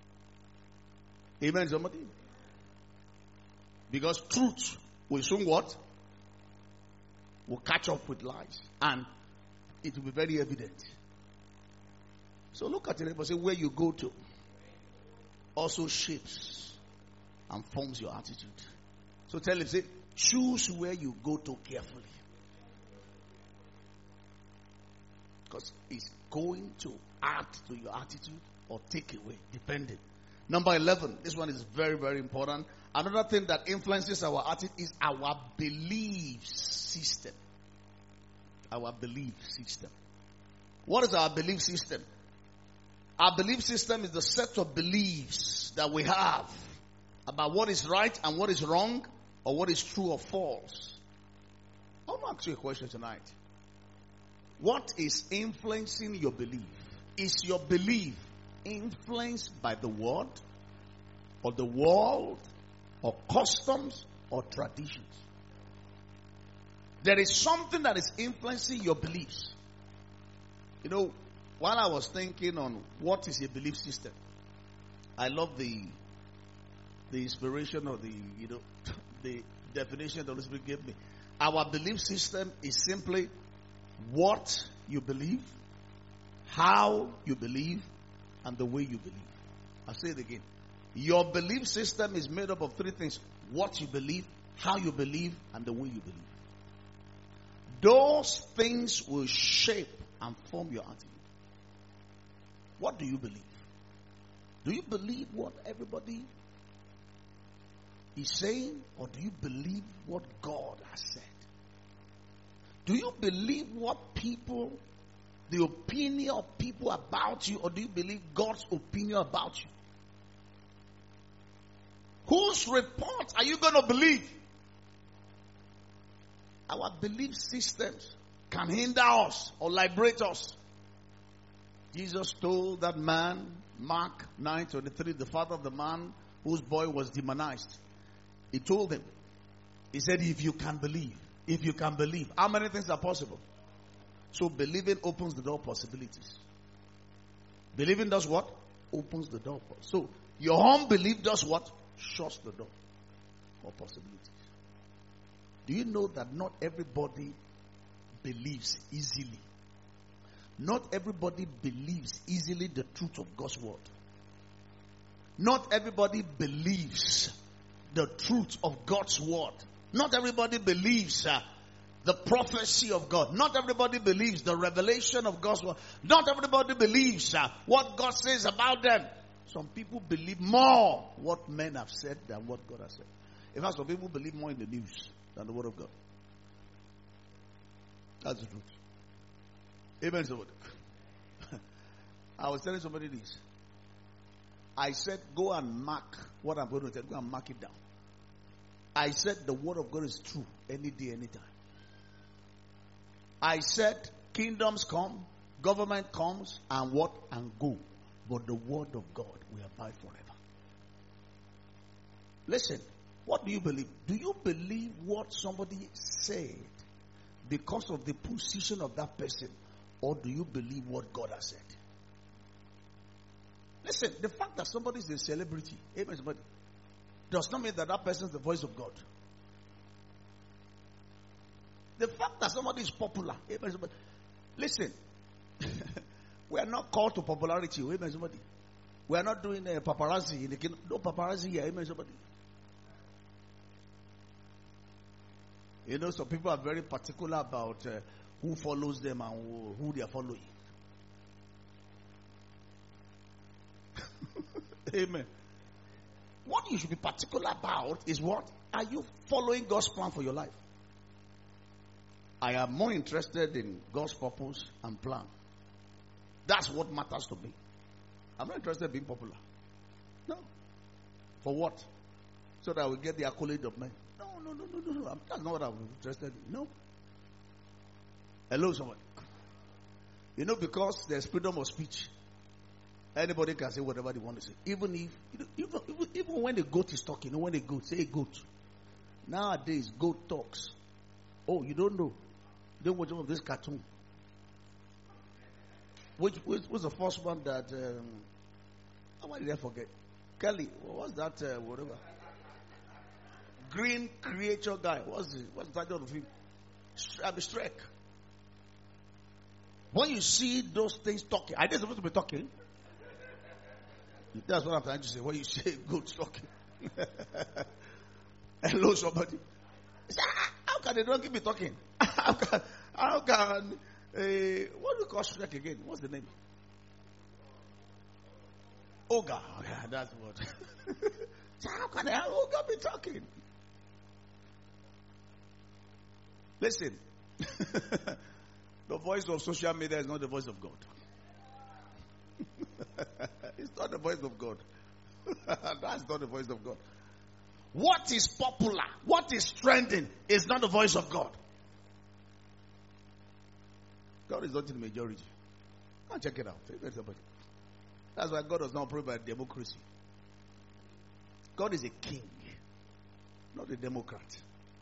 Amen, somebody? Because truth will soon what? Will catch up with lies. And it will be very evident. So look at it and say, where you go to also shapes and forms your attitude. So tell him, say, choose where you go to carefully. Because it's going to add to your attitude or take away, depending. Number eleven, this one is very, very important. Another thing that influences our attitude is our belief system. Our belief system. What is our belief system? Our belief system is the set of beliefs that we have about what is right and what is wrong, or what is true or false. I want to ask you a question tonight. What is influencing your belief? Is your belief influenced by the word, or the world, or customs, or traditions? There is something that is influencing your beliefs. You know, while I was thinking on what is a belief system, I love the the inspiration or the, you know, the definition that the Holy Spirit gave me. Our belief system is simply what you believe, how you believe, and the way you believe. I'll say it again. Your belief system is made up of three things: what you believe, how you believe, and the way you believe. Those things will shape and form your attitude. What do you believe? Do you believe what everybody is saying, or do you believe what God has said? Do you believe what people, the opinion of people about you, or do you believe God's opinion about you? Whose report are you going to believe? Our belief systems can hinder us or liberate us. Jesus told that man, Mark nine twenty-three, the father of the man whose boy was demonized. He told him, he said, if you can believe, if you can believe, how many things are possible? So believing opens the door of possibilities. Believing does what? opens the door for us. So your unbelief does what? Shuts the door for possibilities. Do you know that not everybody believes easily? Not everybody believes easily the truth of God's word. Not everybody believes the truth of God's word. Not everybody believes uh, the prophecy of God. Not everybody believes the revelation of God's word. Not everybody believes uh, what God says about them. Some people believe more what men have said than what God has said. In fact, some people believe more in the news than the word of God. That's the truth. Amen. Somebody. I was telling somebody this. I said, go and mark what I'm going to tell. Go and mark it down. I said, the word of God is true any day, anytime. I said, kingdoms come, government comes, and what? And go. But the word of God will abide forever. Listen, what do you believe? Do you believe what somebody said because of the position of that person? Or do you believe what God has said? Listen, the fact that somebody is a celebrity, amen, somebody, does not mean that that person is the voice of God. The fact that somebody is popular, amen, somebody. Listen, we are not called to popularity, amen, somebody. We are not doing a paparazzi in the kingdom. No paparazzi here, amen, somebody. You know, some people are very particular about uh, who follows them and who, who they are following. Amen. What you should be particular about is what? Are you following God's plan for your life? I am more interested in God's purpose and plan. That's what matters to me. I'm not interested in being popular. No. For what? So that I will get the accolade of men. No, no, no, no, no, no. That's not what I'm interested in. No. Hello, somebody. You know, because there's freedom of speech. Anybody can say whatever they want to say. Even if, you know, even, even, even when the goat is talking, you know, when the goat, say goat. Nowadays, goat talks. Oh, you don't know. You don't watch all of this cartoon. Which, which was the first one that, um, oh, why did I forget? Kelly, what was that, uh, whatever? Green creature guy. What's the, what's the title of the film? I'll be Shrek. When you see those things talking, are they supposed to be talking? That's what I'm trying to say. When you say good talking. Hello, somebody. Say, how can the donkey be talking? How can, how can uh, what do we call Shrek again? What's the name? Ogre. Oh, yeah, that's what. So how can an ogre be talking? Listen. The voice of social media is not the voice of God. It's not the voice of God. That's not the voice of God. What is popular, what is trending is not the voice of God. God is not in the majority. Go and check it out. That's why God does not operate by democracy. God is a king, not a democrat.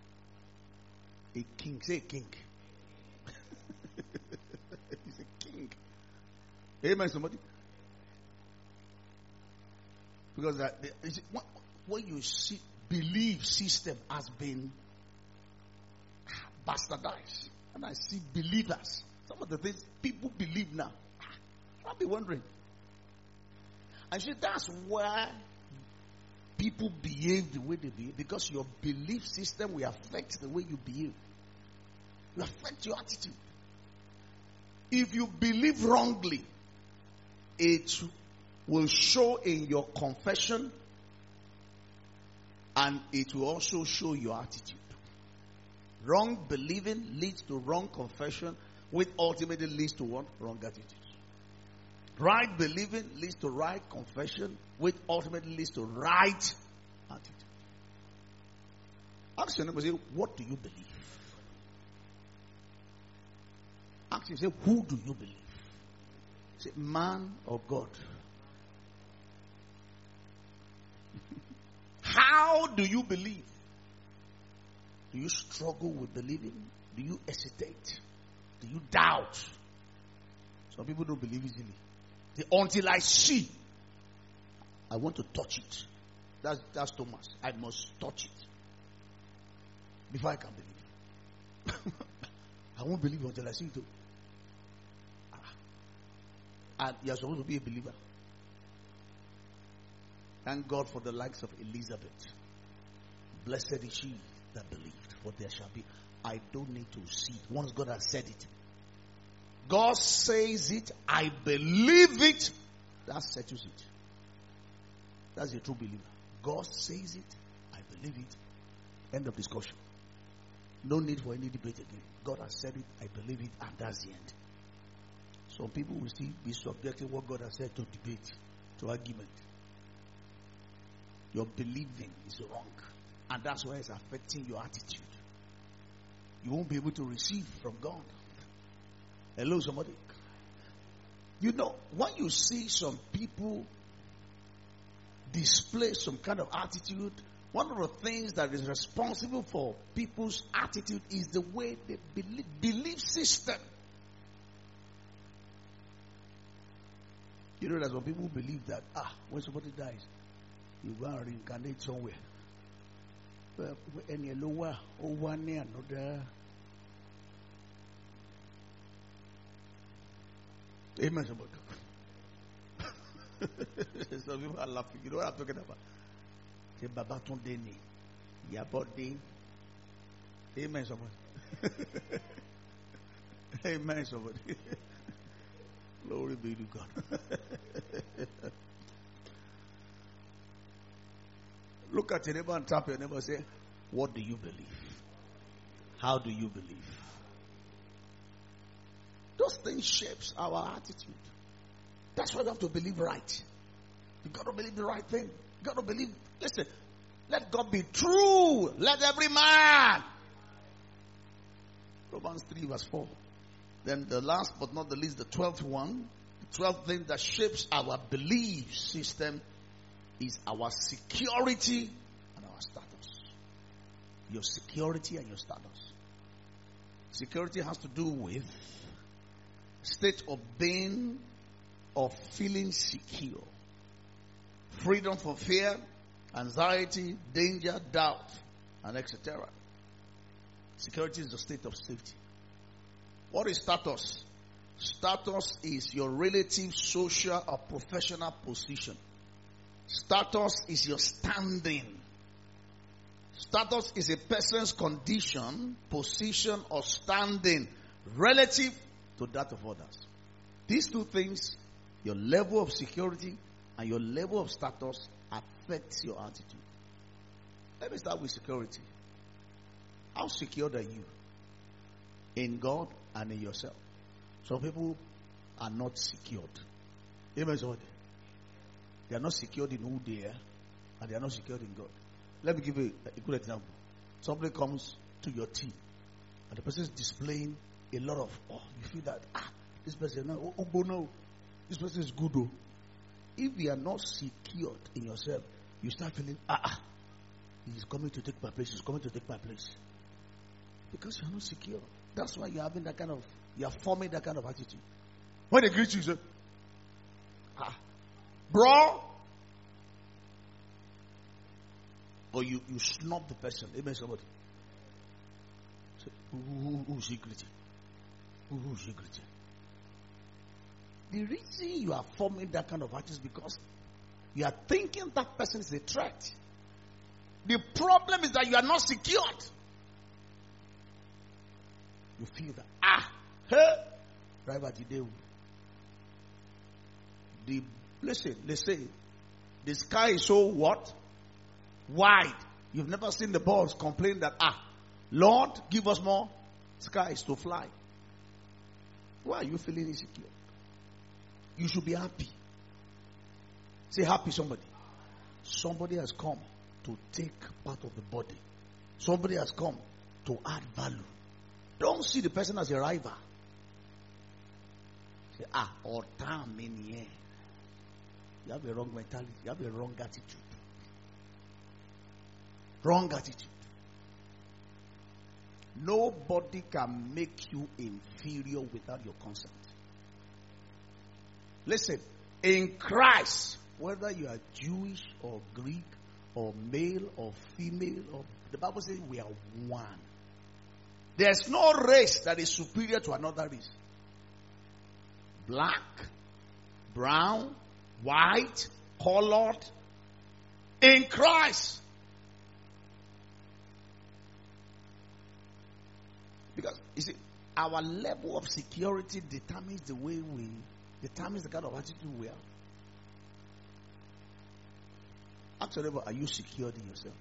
A king. Say a king. He's a king. Amen, somebody. Because that, when you see belief system has been bastardized, and I see believers, some of the things people believe now, I'll be wondering. And see, that's why people behave the way they behave, because your belief system will affect the way you behave. It will affect your attitude. If you believe wrongly, it will show in your confession, and it will also show your attitude. Wrong believing leads to wrong confession, which ultimately leads to what? Wrong attitude. Right believing leads to right confession, which ultimately leads to right attitude. Ask your neighbor, say, what do you believe? Ask him, say, who do you believe? Say, man or God? How do you believe? Do you struggle with believing? Do you hesitate? Do you doubt? Some people don't believe easily. They, until I see. I want to touch it. That's, that's Thomas. I must touch it before I can believe. I won't believe until I see it. And you're supposed to be a believer. Thank God for the likes of Elizabeth. Blessed is she that believed, for there shall be. I don't need to see it. Once God has said it, God says it, I believe it, that settles it. That's a true believer. God says it, I believe it. End of discussion. No need for any debate again. God has said it, I believe it, and that's the end. Some people will still be subjecting what God has said to debate, to argument. Your believing is wrong. And that's why it's affecting your attitude. You won't be able to receive from God. Hello, somebody. You know, when you see some people display some kind of attitude, one of the things that is responsible for people's attitude is the way they believe, belief system. You know, there's some people who believe that, ah, when somebody dies, you go and reincarnate somewhere. Well, any lower or one near another. Amen. Somebody. Some people are laughing. You know what I'm talking about? Say, Baba Tondeni, Yabode. Amen. Somebody. Amen. Somebody. Glory be to God. Look at your neighbor and tap your neighbor and say, what do you believe? How do you believe? Those things shapes our attitude. That's why we have to believe right. You've got to believe the right thing. You've got to believe, listen, let God be true. Let every man. Romans three verse four. Then the last but not the least, the twelfth one. The twelfth thing that shapes our belief system is our security and our status. Your security and your status. Security has to do with state of being or feeling secure. Freedom from fear, anxiety, danger, doubt, and et cetera. Security is a state of safety. What is status? Status is your relative social or professional position. Status is your standing. Status is a person's condition, position, or standing relative to that of others. These two things, your level of security and your level of status, affects your attitude. Let me start with security. How secured are you in God and in yourself? Some people are not secured. Amen. They are not secured in who they are, and they are not secured in God. Let me give you a, a good example. Somebody comes to your team, and the person is displaying a lot of, oh, you feel that, ah, this person, oh, oh, oh no, this person is good, oh. If you are not secured in yourself, you start feeling, ah, ah, he's coming to take my place, he's coming to take my place. Because you are not secure. That's why you're having that kind of, you are forming that kind of attitude. When they greet you, you say, ah, bro. Or you, you snub the person. Amen, somebody. Say, who, who, who is he greeting? Who, who is he greeting? The reason you are forming that kind of attitude is because you are thinking that person is a threat. The problem is that you are not secured. You feel that, ah, hey, right at the day. The, listen, they say, the sky is so what? Wide. You've never seen the birds complain that, ah, Lord, give us more skies to fly. Why are you feeling insecure? You should be happy. Say happy, somebody. Somebody has come to take part of the body. Somebody has come to add value. Don't see the person as a rival. Say, ah, or time in here. You have a wrong mentality. You have a wrong attitude. Wrong attitude. Nobody can make you inferior without your consent. Listen, in Christ, whether you are Jewish or Greek or male or female, or the Bible says we are one. There's no race that is superior to another race. Black, brown, white, colored, in Christ. Because, you see, our level of security determines the way we, determines the kind of attitude we have. Ask your neighbor, are you secured in yourself?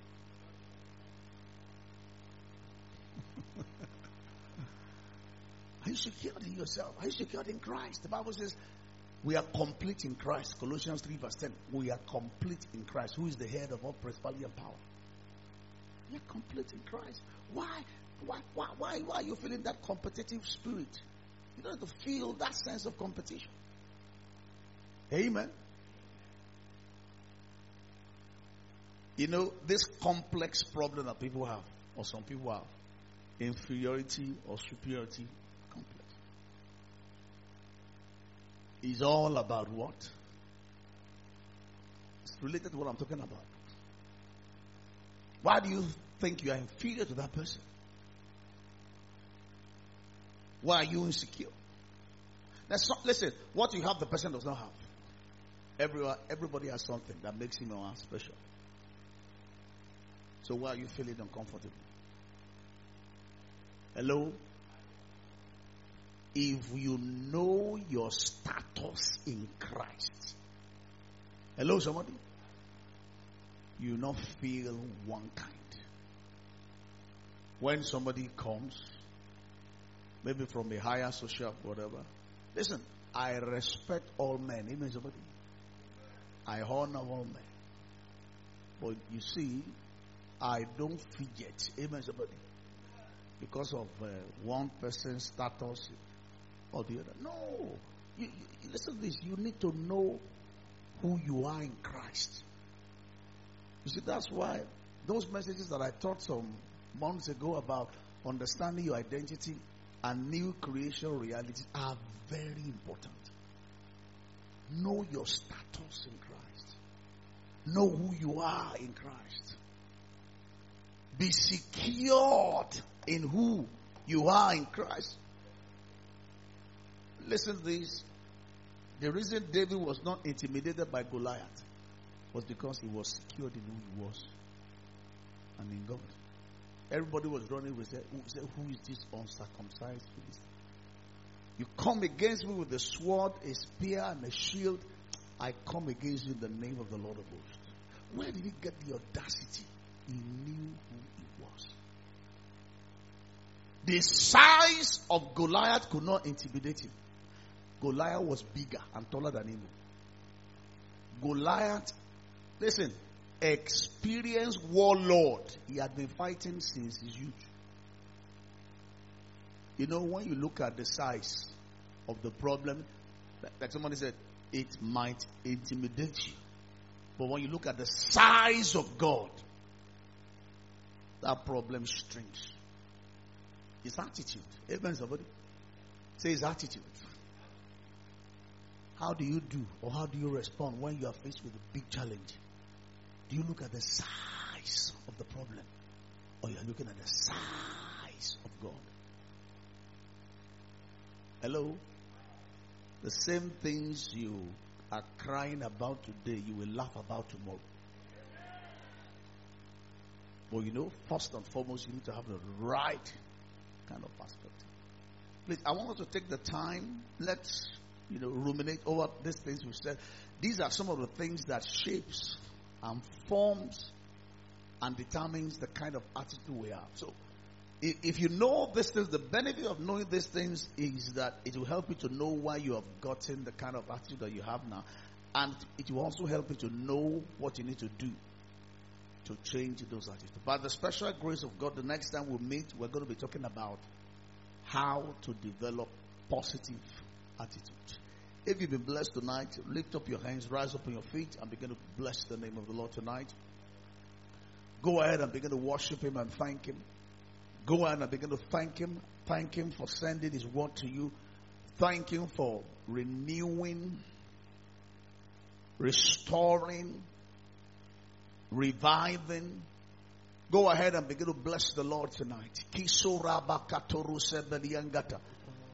Are you secured in yourself? Are you secured in Christ? The Bible says we are complete in Christ. Colossians three verse ten. We are complete in Christ, who is the head of all principality and power. We are complete in Christ. Why? Why, why, why, why are you feeling that competitive spirit? You don't have to feel that sense of competition. Amen. You know, this complex problem that people have, or some people have, inferiority or superiority complex, is all about what? It's related to what I'm talking about. Why do you think you are inferior to that person? Why are you insecure? Let's not, listen, what you have, the person does not have. Everyone, everybody has something that makes him or her special. So why are you feeling uncomfortable? Hello? If you know your status in Christ, hello somebody, you will not feel one kind. When somebody comes, maybe from a higher social whatever, listen, I respect all men. Amen somebody. I honor all men. But you see, I don't fidget. Amen somebody. Because of uh, one person's status or the other. No. You, you, listen to this. You need to know who you are in Christ. You see, that's why those messages that I taught some months ago about understanding your identity and new creation realities are very important. Know your status in Christ. Know who you are in Christ. Be secured in who you are in Christ. Listen to this. The reason David was not intimidated by Goliath was because he was secured in who he was and in God. Everybody was running with it. Who is this uncircumcised Philistine? You come against me with a sword, a spear, and a shield. I come against you in the name of the Lord of hosts. Where did he get the audacity? He knew who he was. The size of Goliath could not intimidate him. Goliath was bigger and taller than him. Goliath, listen, experienced warlord. He had been fighting since his youth. You know, when you look at the size of the problem, like somebody said, it might intimidate you. But when you look at the size of God, that problem shrinks. His attitude. Amen, somebody? Say his attitude. How do you do or how do you respond when you are faced with a big challenge? Do you look at the size of the problem or you are looking at the size of God? Hello? The same things you are crying about today, you will laugh about tomorrow. But you know, first and foremost, you need to have the right kind of perspective. Please, I want us to take the time. Let's, you know, ruminate over these things we said. These are some of the things that shapes and forms and determines the kind of attitude we have. So, if you know these things, the benefit of knowing these things is that it will help you to know why you have gotten the kind of attitude that you have now. And it will also help you to know what you need to do to change those attitudes. By the special grace of God, the next time we meet, we're going to be talking about how to develop positive attitudes. If you've been blessed tonight, lift up your hands, rise up on your feet, and begin to bless the name of the Lord tonight. Go ahead and begin to worship Him and thank Him. Go ahead and begin to thank Him. Thank Him for sending His word to you. Thank Him for renewing restoring, reviving. Go ahead and begin to bless the Lord tonight.